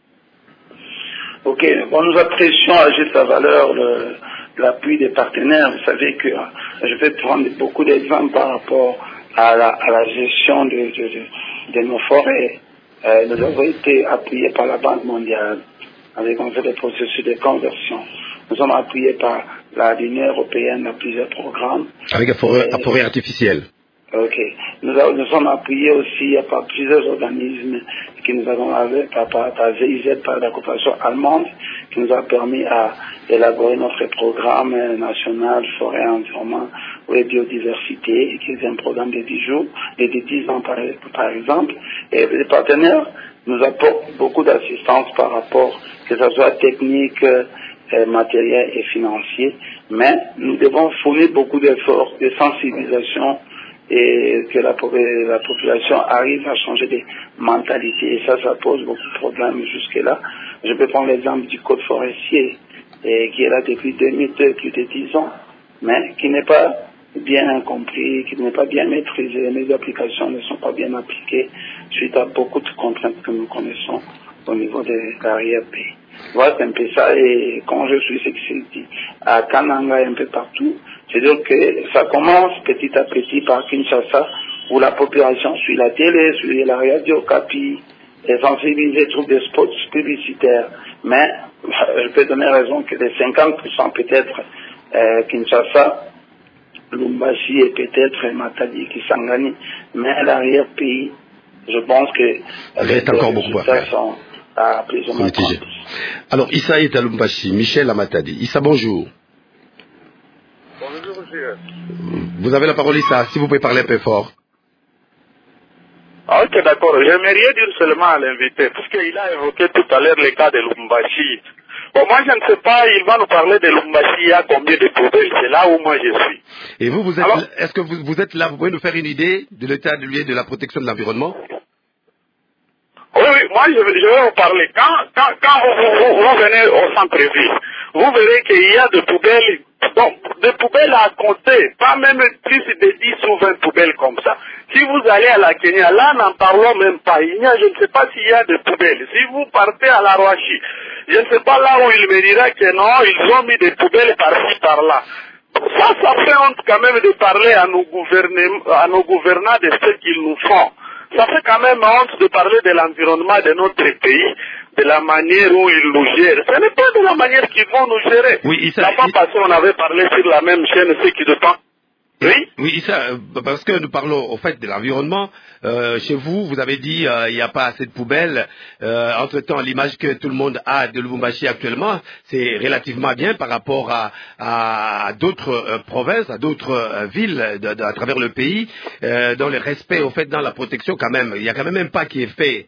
Ok, bon, nous apprécions à juste sa valeur l'appui des partenaires. Vous savez que je vais prendre beaucoup d'exemples par rapport à la gestion de nos forêts. Nous avons été appuyés par la Banque mondiale avec on fait des processus de conversion. Nous sommes appuyés par l'Union européenne dans plusieurs programmes. Avec la forêt artificielle. Ok. Nous sommes appuyés aussi par plusieurs organismes qui nous avons par GIZ, par la coopération allemande, qui nous a permis d'élaborer notre programme national forêt environnement et biodiversité, qui est un programme de 10 jours, de 10 ans par exemple. Et les partenaires nous apportent beaucoup d'assistance par rapport, que ce soit technique, matériel et financier, mais nous devons fournir beaucoup d'efforts de sensibilisation et que la population arrive à changer de mentalité. Et ça pose beaucoup de problèmes jusque-là. Je peux prendre l'exemple du code forestier, qui est là depuis 2002, plus de 10 ans, mais qui n'est pas bien compris, qui n'est pas bien maîtrisé. Les applications ne sont pas bien appliquées suite à beaucoup de contraintes que nous connaissons au niveau de l'arrière-pays. Voilà, c'est un peu ça. Et quand je suis sécurité à Kananga et un peu partout, c'est-à-dire que ça commence petit à petit par Kinshasa, où la population suit la télé, suit la radio, Capi, et sensibiliser, trouve des spots publicitaires. Mais je peux donner raison que les 50% peut-être Kinshasa, Lubumbashi et peut-être Matadi qui s'engagent, mais à l'arrière-pays, je pense que reste encore beaucoup à faire. Sont à plus ou moins mitigé. Alors, Issa est à Lubumbashi, Michel à Matadi. Issa, bonjour. Bonjour, monsieur. Vous avez la parole, Issa, si vous pouvez parler un peu fort. Ah, ok, d'accord. J'aimerais dire seulement à l'invité, puisqu'il a évoqué tout à l'heure le cas de Lubumbashi. Bon, moi, je ne sais pas, il va nous parler de Lubumbashi, il y a combien de poubelles, c'est là où moi je suis. Et vous êtes, est-ce que vous êtes là, vous pouvez nous faire une idée de l'état de la protection de l'environnement? Oui, moi je vais vous parler. Quand vous venez au centre-ville, vous verrez qu'il y a des poubelles, bon, des poubelles à compter, pas même plus de 10 ou 20 poubelles comme ça. Si vous allez à la Kenya, là n'en parlons même pas. Je ne sais pas s'il y a des poubelles. Si vous partez à la Rwachi, je ne sais pas là où il me dira que non, ils ont mis des poubelles par-ci, par-là. Ça fait honte quand même de parler à nos gouvernants de ce qu'ils nous font. Ça fait quand même honte de parler de l'environnement de notre pays, de la manière où ils nous gèrent. Ce n'est pas de la manière qu'ils vont nous gérer. Oui, la fois passée, on avait parlé sur la même chaîne, ce qui dépend. Oui, Issa, parce que nous parlons au fait de l'environnement. Chez vous, vous avez dit il n'y a pas assez de poubelles. Entre-temps, l'image que tout le monde a de Lubumbashi actuellement, c'est relativement bien par rapport à d'autres provinces, à d'autres villes à travers le pays, dans le respect, au fait, dans la protection quand même. Il y a quand même un pas qui est fait.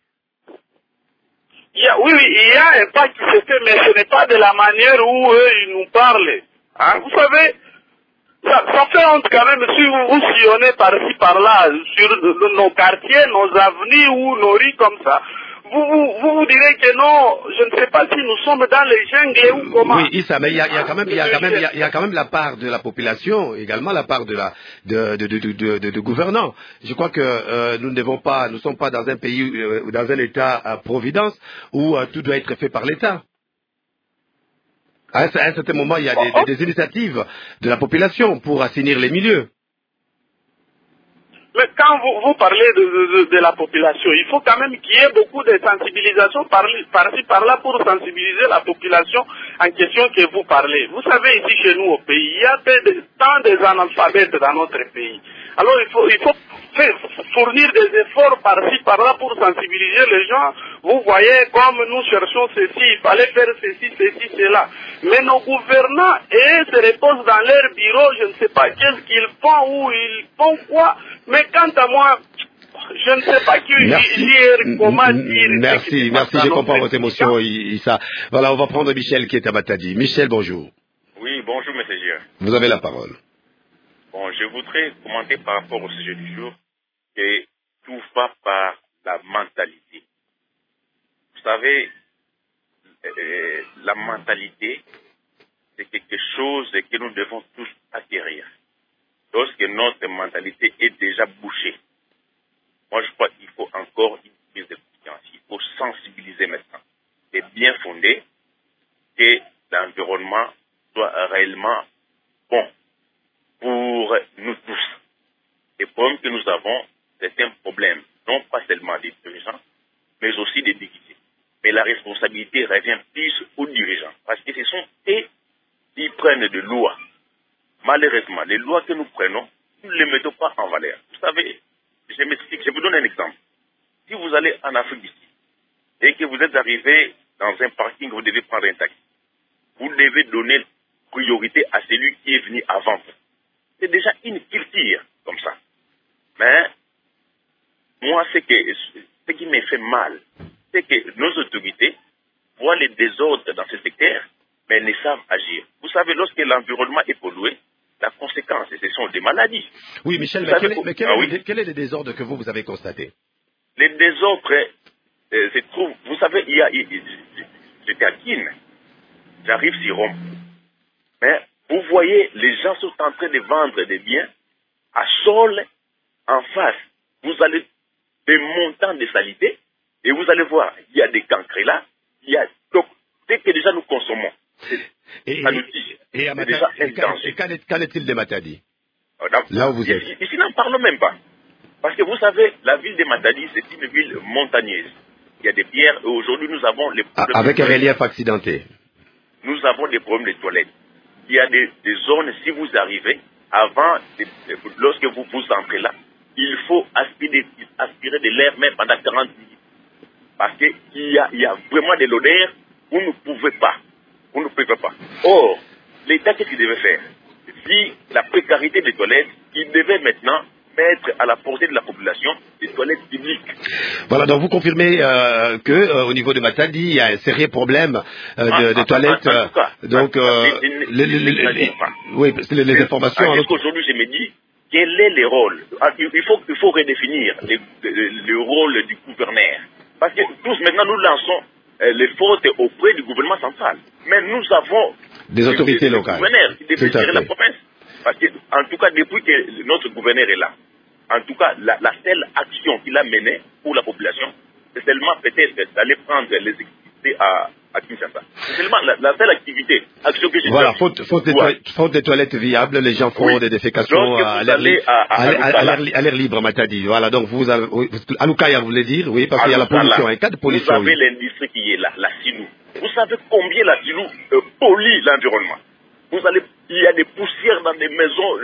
Oui, il y a un pas qui s'est fait, mais ce n'est pas de la manière où eux, ils nous parlent. Hein? Vous savez, ça fait honte quand même si vous sillonnez par-ci, par-là, sur nos quartiers, nos avenues ou nos rues comme ça. Vous direz que non, je ne sais pas si nous sommes dans les jungles ou comment. Oui, Issa, mais il y a quand même la part de la population, également la part de gouvernants. Je crois que nous ne sommes pas dans un pays, dans un État providence où tout doit être fait par l'État. À un certain moment, il y a des initiatives de la population pour assainir les milieux. Mais quand vous parlez de la population, il faut quand même qu'il y ait beaucoup de sensibilisation par-ci, par-là pour sensibiliser la population en question que vous parlez. Vous savez, ici chez nous au pays, il y a tant d'analphabètes dans notre pays. Alors il faut fournir des efforts par-ci, par-là pour sensibiliser les gens. Vous voyez, comme nous cherchons ceci, il fallait faire ceci, cela. Mais nos gouvernants, se reposent dans leur bureau, je ne sais pas qu'est-ce qu'ils font ou ils font quoi. Mais quant à moi, je ne sais pas qui dire, comment dire. Merci, je comprends votre émotion, Issa. Voilà, on va prendre Michel qui est à Matadi. Michel, bonjour. Oui, bonjour, monsieur Gilles. Vous avez la parole. Bon, je voudrais commenter par rapport au sujet du jour que tout va par la mentalité. Vous savez, la mentalité, c'est quelque chose que nous devons tous acquérir. Lorsque notre mentalité est déjà bouchée, moi je crois qu'il faut encore une prise de conscience. Il faut sensibiliser maintenant. C'est bien fondé que l'environnement soit réellement bon pour nous tous. Les problèmes que nous avons, c'est un problème, non pas seulement des dirigeants, mais aussi des déguisés. Mais la responsabilité revient plus aux dirigeants, parce que ce sont eux qui prennent des lois. Malheureusement, les lois que nous prenons, nous ne les mettons pas en valeur. Vous savez, je m'explique, je vous donne un exemple. Si vous allez en Afrique d'ici, et que vous êtes arrivé dans un parking, vous devez prendre un taxi. Vous devez donner priorité à celui qui est venu avant vous. C'est déjà une culture comme ça. Mais moi, ce qui me fait mal, c'est que nos autorités voient les désordres dans ce secteur, mais ne savent agir. Vous savez, lorsque l'environnement est pollué, la conséquence, ce sont des maladies. Oui, Michel, mais quel est le désordre que vous avez constaté? Les désordres se trouvent, vous savez, j'étais à Guine, j'arrive sur Rome, mais vous voyez, les gens sont en train de vendre des biens à sol en face. Vous allez des montants de saleté et vous allez voir, il y a des cancrés là, donc, dès que déjà nous consommons, ça nous dit, c'est déjà un danger. Qu'en est-il de Matadi? Là où vous êtes. Ici, n'en parlons même pas. Parce que vous savez, la ville de Matadi, c'est une ville montagneuse. Il y a des pierres et aujourd'hui nous avons les problèmes. Avec un relief accidenté. Nous avons des problèmes de toilettes. Il y a des zones, si vous arrivez, lorsque vous entrez là, il faut aspirer de l'air même pendant 40 minutes. Parce qu'il y a vraiment de l'odeur, vous ne pouvez pas. Or, l'État, qu'est-ce qu'il devait faire? Si la précarité des toilettes, il devait maintenant mettre à la portée de la population des toilettes publiques. Voilà, donc vous confirmez que au niveau de Matadi, il y a un sérieux problème de toilettes. En tout cas, donc, oui, les informations. Aujourd'hui, je me dis, quel est le rôle? Il faut redéfinir le rôle du gouverneur. Parce que tous maintenant, nous lançons les fautes auprès du gouvernement central. Mais nous avons des autorités locales qui devraient gérer la province. Parce que, en tout cas, depuis que notre gouverneur est là, en tout cas, la seule action qu'il a menée pour la population, c'est seulement peut-être d'aller prendre les activités à Kinshasa. C'est seulement la seule action que j'ai faite. Voilà, faute des toilettes viables, les gens font des défécations à l'air libre, Matadi. Voilà, donc à Lukaya, vous voulez dire, oui, parce qu'il y a la pollution, un cas de pollution. Vous avez l'industrie qui est là, la Silou. Vous savez combien la Silou pollue l'environnement? Il y a des poussières dans des maisons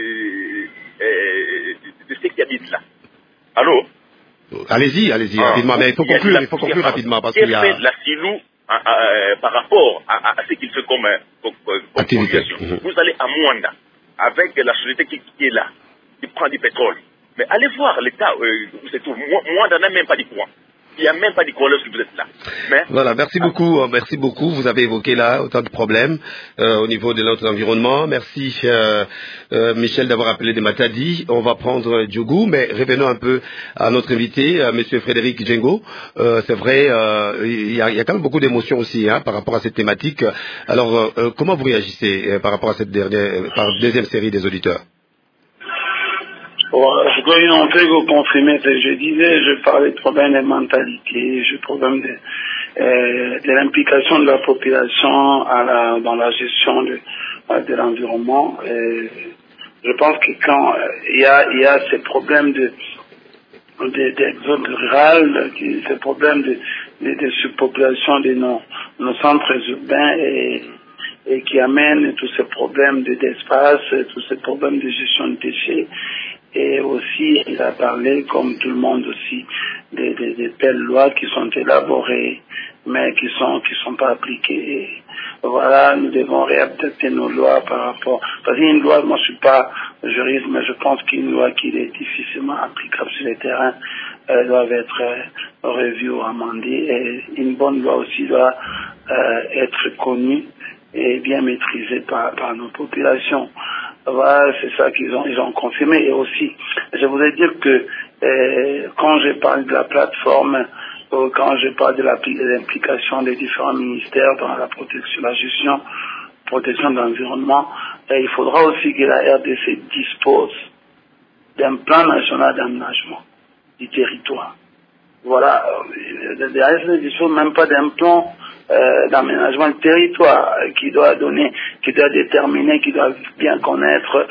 de ceux qui habitent là. Allô? Allez-y, rapidement, mais il faut conclure rapidement parce qu'il y a... Qu'est-ce que la Silou par rapport à ce qu'il fait comme activité. Vous allez à Mwanda, avec la société qui est là, qui prend du pétrole. Mais allez voir l'État, c'est tout. Mwanda n'a même pas de courant. Il n'y a même pas de courant lorsque vous êtes là. Mais, voilà, merci beaucoup. Vous avez évoqué là autant de problèmes au niveau de notre environnement. Merci Michel d'avoir appelé de Matadi. On va prendre Djougou, mais revenons un peu à notre invité, Monsieur Frédéric Djengo. C'est vrai, il y a quand même beaucoup d'émotions aussi par rapport à cette thématique. Alors, comment vous réagissez par rapport à cette deuxième série des auditeurs? Je crois qu'on peut confirmer ce que je disais. Je parlais de problème de mentalité, je problème de l'implication de la population dans la gestion de l'environnement. Je pense que quand il y a ces problèmes d'exode rural, ces problèmes de surpopulation de nos centres urbains, et et qui amène tous ces problèmes d'espace, tous ces problèmes de gestion de déchets. Et aussi, il a parlé, comme tout le monde aussi, des belles lois qui sont élaborées, mais qui sont pas appliquées. Et voilà, nous devons réadapter nos lois par rapport. Parce qu'une loi, moi je suis pas juriste, mais je pense qu'une loi qui est difficilement applicable sur le terrain doit être revue ou amendée. Et une bonne loi aussi doit être connue et bien maîtrisée par nos populations. Voilà, c'est ça qu'ils ont confirmé. Et aussi, je voudrais dire que quand je parle de la plateforme, quand je parle de l'implication des différents ministères dans la protection, la gestion, protection de l'environnement, il faudra aussi que la RDC dispose d'un plan national d'aménagement du territoire. Voilà, la RDC ne dispose même pas d'un plan d'aménagement du territoire qui doit déterminer, qui doit bien connaître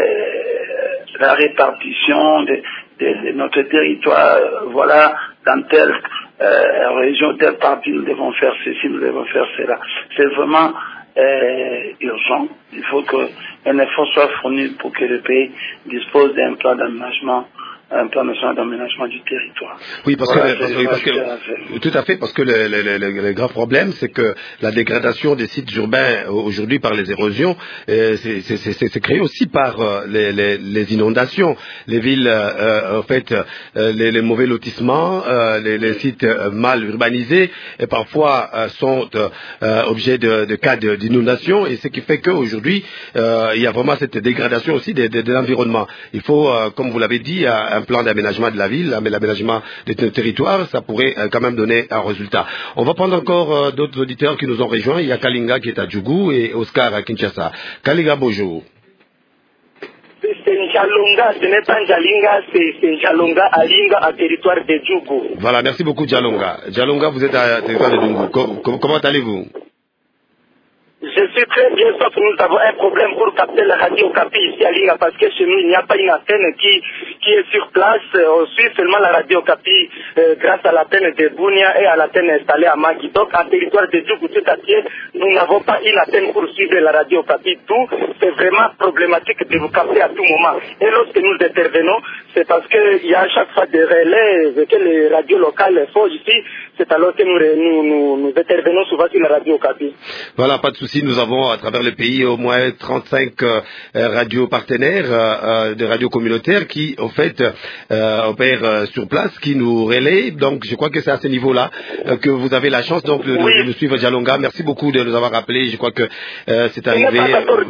la répartition de notre territoire. Voilà, dans telle région, telle partie, nous devons faire ceci, nous devons faire cela. C'est vraiment urgent. Il faut qu'un effort soit fourni pour que le pays dispose d'un plan d'aménagement, un plan national d'aménagement du territoire. Oui, parce voilà, que tout à fait, parce que le grand problème, c'est que la dégradation des sites urbains aujourd'hui par les érosions, c'est créé aussi par les inondations. Les villes, en fait, les mauvais lotissements, les sites mal urbanisés, et parfois sont objets de cas d'inondation, et ce qui fait qu'aujourd'hui, il y a vraiment cette dégradation aussi de l'environnement. Il faut, comme vous l'avez dit, un plan d'aménagement de la ville, mais l'aménagement de notre territoire, ça pourrait quand même donner un résultat. On va prendre encore d'autres auditeurs qui nous ont rejoints. Il y a Kalinga qui est à Djougou et Oscar à Kinshasa. Kalinga, bonjour. C'est Njalonga, ce n'est pas Njalinga, c'est Njalonga, Alinga, à territoire de Djougou. Voilà, merci beaucoup Njalonga. Njalonga, vous êtes à territoire de Djougou. Comment allez-vous? Je suis très bien, sauf que nous avons un problème pour capter la radio Capi ici à Linga, parce que chez nous, il n'y a pas une antenne qui est sur place. On suit seulement la radio Capi grâce à l'antenne de Bounia et à l'antenne installée à Magui. Donc, en territoire de Djougou, tout à pied, nous n'avons pas une antenne pour suivre la radio Capi. Tout, c'est vraiment problématique de vous capter à tout moment. Et lorsque nous intervenons, c'est parce qu'il y a à chaque fois des relais que les radios locales font ici. C'est alors que nous intervenons souvent sur la radio Capi. Voilà, pas de souci. Nous avons à travers le pays au moins 35 radios partenaires de radios communautaires qui, en fait, opèrent sur place, qui nous relaient. Donc, je crois que c'est à ce niveau-là que vous avez la chance donc de nous suivre, Njalonga. Merci beaucoup de nous avoir rappelé. Je crois que c'est arrivé.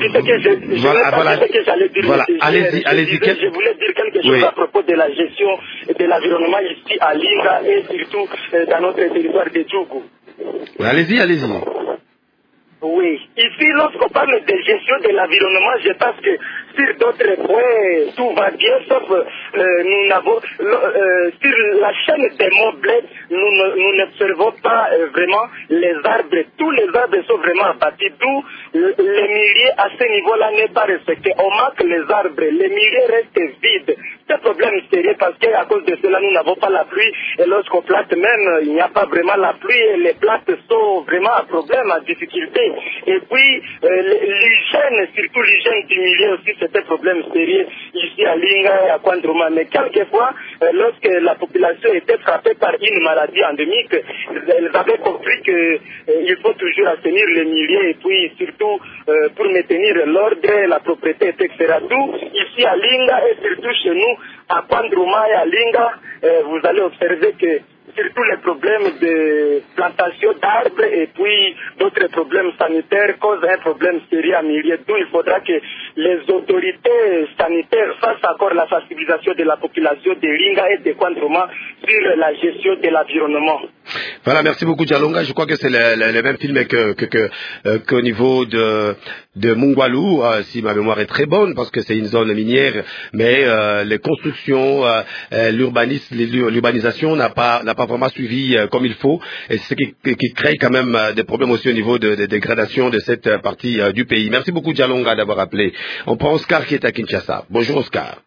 Voilà, allez-y. Je voulais dire quelque chose à propos de la gestion de l'environnement ici à Linga et surtout dans notre territoire de Djougou. Allez-y. Oui. Ici, lorsqu'on parle de gestion de l'environnement, je pense que sur d'autres points, tout va bien, sauf nous n'avons sur la chaîne des mots-blés, nous n'observons pas vraiment les arbres. Tous les arbres sont vraiment abattus. D'où les milieux à ce niveau-là n'est pas respecté. On manque les arbres. Les milieux restent vides. C'est un problème sérieux parce qu'à cause de cela, nous n'avons pas la pluie. Et lorsqu'on plante même, il n'y a pas vraiment la pluie. Et les plantes sont vraiment un problème, en difficulté. Et puis, l'hygiène, surtout l'hygiène du milieu aussi, c'est un problème sérieux ici à Linga et à Kwandroma. Mais quelquefois, lorsque la population était frappée par une maladie endémique, elles avaient compris qu'il faut toujours assainir les milieux et puis surtout pour maintenir l'ordre, la propriété, etc. D'où, ici à Linga et surtout chez nous, à Kwandroma et à Linga, vous allez observer que surtout les problèmes de plantation d'arbres et puis d'autres problèmes sanitaires causent un problème sérieux à milieu. D'où il faudra que les autorités sanitaires fassent encore la sensibilisation de la population de Linga et de Kwandroma sur la gestion de l'environnement. Voilà, merci beaucoup Njalonga. Je crois que c'est le même film qu'au niveau de Mungwalu, si ma mémoire est très bonne, parce que c'est une zone minière, mais les constructions, l'urbanisation n'a pas vraiment suivi comme il faut, et c'est ce qui crée quand même des problèmes aussi au niveau de dégradation de cette partie du pays. Merci beaucoup Njalonga d'avoir appelé. On prend Oscar qui est à Kinshasa. Bonjour Oscar.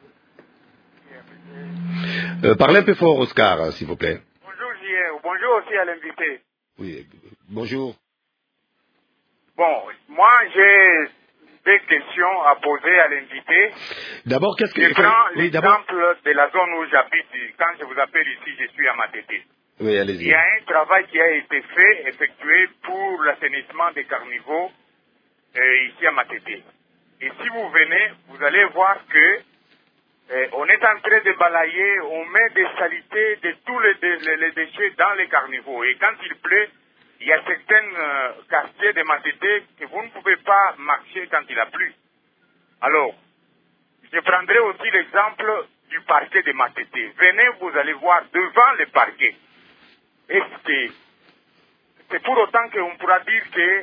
Parlez un peu fort Oscar, s'il vous plaît. Bonjour aussi à l'invité. Oui, bonjour. Bon, moi j'ai des questions à poser à l'invité. D'abord, qu'est-ce que... Je prends l'exemple de la zone où j'habite. Quand je vous appelle ici, je suis à Matete. Oui, allez-y. Il y a un travail qui a été effectué pour l'assainissement des carnivores ici à Matete. Et si vous venez, vous allez voir que on est en train de balayer, on met des saletés de tous les déchets dans les carnivores. Et quand il pleut, il y a certains quartiers de Matete que vous ne pouvez pas marcher quand il a plu. Alors, je prendrai aussi l'exemple du parquet de Matete. Venez, vous allez voir devant le parquet. Est-ce que c'est pour autant qu'on pourra dire que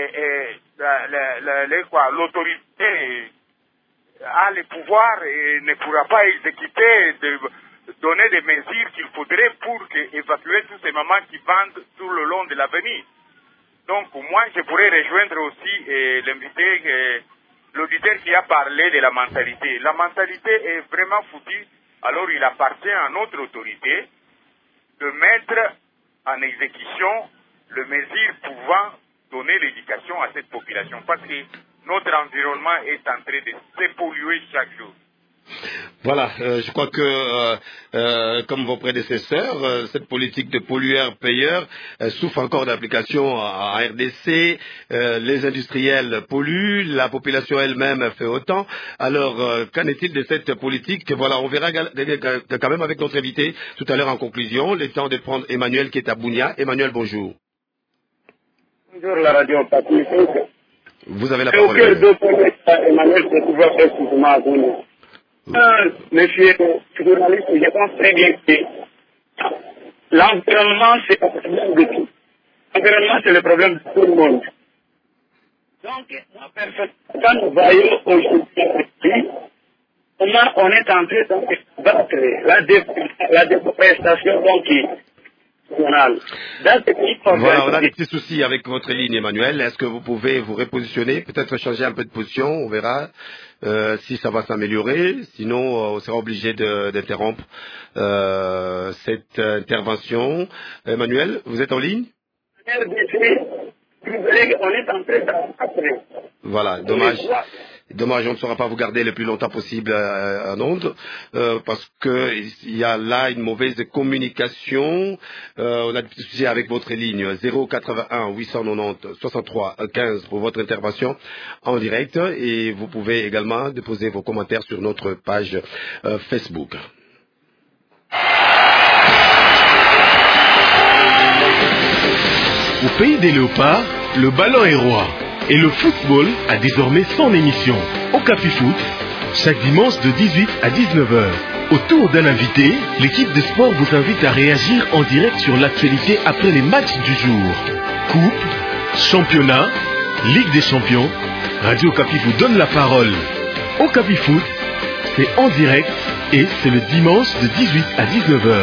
l'autorité a le pouvoir et ne pourra pas exécuter, donner des mesures qu'il faudrait pour évacuer tous ces mamans qui vendent tout le long de l'avenir. Donc moi je pourrais rejoindre aussi l'invité, l'auditeur qui a parlé de la mentalité. La mentalité est vraiment foutue, alors il appartient à notre autorité de mettre en exécution les mesures pouvant donner l'éducation à cette population, parce que notre environnement est en train de se polluer chaque jour. Voilà, je crois que, comme vos prédécesseurs, cette politique de pollueur-payeur souffre encore d'application en RDC. Les industriels polluent, la population elle-même fait autant. Alors, qu'en est-il de cette politique? Voilà, on verra quand même avec notre invité tout à l'heure en conclusion. Le temps de prendre Emmanuel qui est à Bunia. Emmanuel, bonjour. Bonjour la radio Papi. Vous avez la parole. Emmanuel, c'est pouvoir excusez-moi à vous. Monsieur le journaliste, je pense très bien que l'environnement, c'est le problème de tout. L'environnement, c'est le problème de tout le monde. Donc, moi, personnellement, quand nous voyons aujourd'hui, comment on est en train de battre la déforestation nationale. Voilà, on a des petits soucis avec votre ligne, Emmanuel. Est-ce que vous pouvez vous repositionner, peut-être changer un peu de position, on verra si ça va s'améliorer. Sinon, on sera obligé d'interrompre cette intervention. Emmanuel, vous êtes en ligne? On est en train de... Voilà, dommage. Dommage, on ne saura pas vous garder le plus longtemps possible en ondes, parce que il y a là une mauvaise communication. On a des petits soucis avec votre ligne 081 890 63 15 pour votre intervention en direct, et vous pouvez également déposer vos commentaires sur notre page Facebook. Au pays des léopards, le ballon est roi. Et le football a désormais son émission. Okapi Foot, chaque dimanche de 18 à 19h. Autour d'un invité, l'équipe de sport vous invite à réagir en direct sur l'actualité après les matchs du jour. Coupe, championnat, Ligue des champions, Radio Okapi vous donne la parole. Okapi Foot, c'est en direct et c'est le dimanche de 18 à 19h.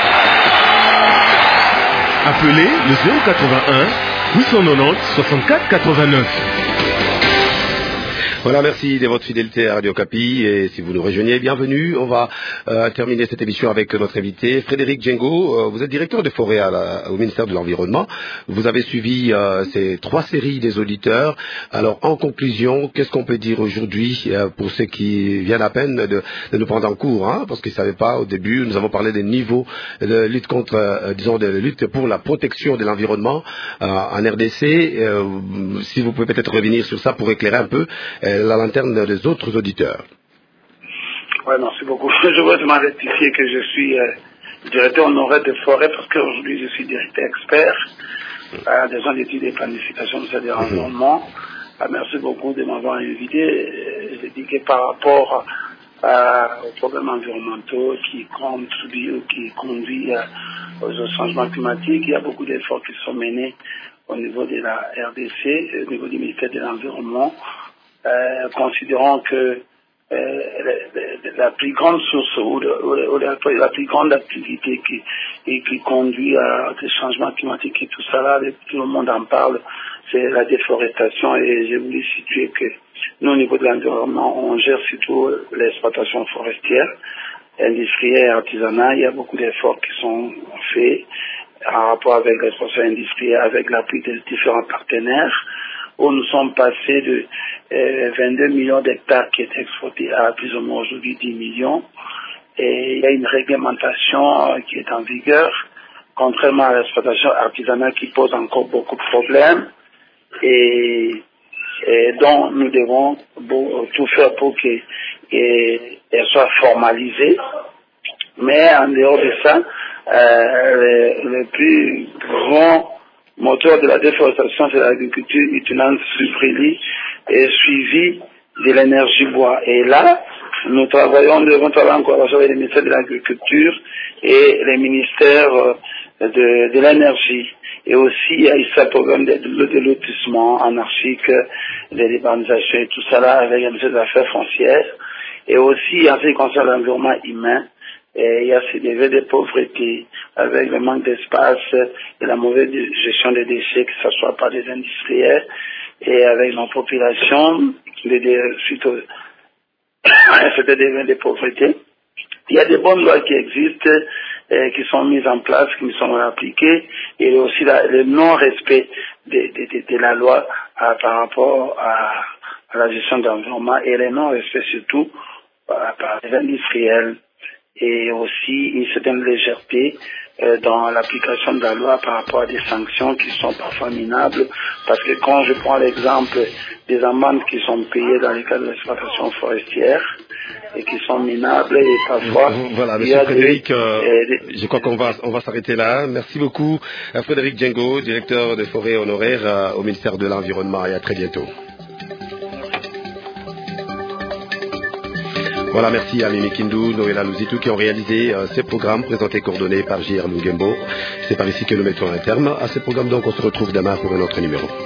Appelez le 081 890 64 89. Voilà, merci de votre fidélité à Radio Okapi, et si vous nous rejoignez, bienvenue. On va terminer cette émission avec notre invité, Frédéric Djengo. Vous êtes directeur de forêt au ministère de l'Environnement. Vous avez suivi ces 3 séries des auditeurs. Alors, en conclusion, qu'est-ce qu'on peut dire aujourd'hui pour ceux qui viennent à peine de nous prendre en cours, hein, parce qu'ils ne savaient pas au début. Nous avons parlé des niveaux de lutte contre, de lutte pour la protection de l'environnement en RDC. Si vous pouvez peut-être revenir sur ça pour éclairer un peu la lanterne des autres auditeurs. Oui, merci beaucoup. Je voudrais m'en rectifier que je suis directeur honoraire de forêt, parce qu'aujourd'hui je suis directeur expert des gens d'études et planification de de l'environnement. Merci beaucoup de m'avoir invité. Je dis que par rapport aux problèmes environnementaux qui contribuent ou qui conduisent aux changements climatiques, il y a beaucoup d'efforts qui sont menés au niveau de la RDC, au niveau du ministère de l'Environnement. Considérant que la plus grande source ou la plus grande activité qui conduit à des changements climatiques et tout ça là, tout le monde en parle, c'est la déforestation. Et j'ai voulu situer que nous, au niveau de l'environnement, on gère surtout l'exploitation forestière, industrielle et artisanale. Il y a beaucoup d'efforts qui sont faits en rapport avec l'exploitation industrielle, avec l'appui des différents partenaires. où nous sommes passés de 22 millions d'hectares qui étaient exploités à plus ou moins aujourd'hui 10 millions. Et il y a une réglementation qui est en vigueur, contrairement à l'exploitation artisanale qui pose encore beaucoup de problèmes et dont nous devons tout faire pour qu'elle soit formalisée. Mais en dehors de ça, le plus grand moteur de la déforestation, c'est l'agriculture utilisant suprili et suivi de l'énergie bois. Et là, nous devons travailler en collaboration avec le ministère de l'Agriculture et les ministères de l'énergie. Et aussi, il y a ce programme de lotissement anarchique, de l'urbanisation et tout ça là avec le ministère des Affaires foncières. Et aussi, en ce qui concerne l'environnement humain, il y a ces niveaux de pauvreté avec le manque d'espace et la mauvaise gestion des déchets, que ce soit par des industriels et avec nos populations suite à ce niveau de pauvreté. Il y a des bonnes lois qui existent, qui sont mises en place, qui sont appliquées, et aussi le non-respect de la loi par rapport à la gestion de l'environnement et le non-respect surtout par les industriels. Et aussi une certaine légèreté dans l'application de la loi par rapport à des sanctions qui sont parfois minables, parce que quand je prends l'exemple des amendes qui sont payées dans le cadre de l'exploitation forestière et qui sont minables et parfois... Voilà, Monsieur Frédéric, je crois qu'on va s'arrêter là. Merci beaucoup à Frédéric Djengo, directeur de forêt honoraire au ministère de l'Environnement, et à très bientôt. Voilà, merci à Mimi Kindou, Noëlla Louzitou qui ont réalisé ces programmes présentés et coordonnés par J.R. Lungembo. C'est par ici que nous mettons un terme à ces programmes, donc on se retrouve demain pour un autre numéro.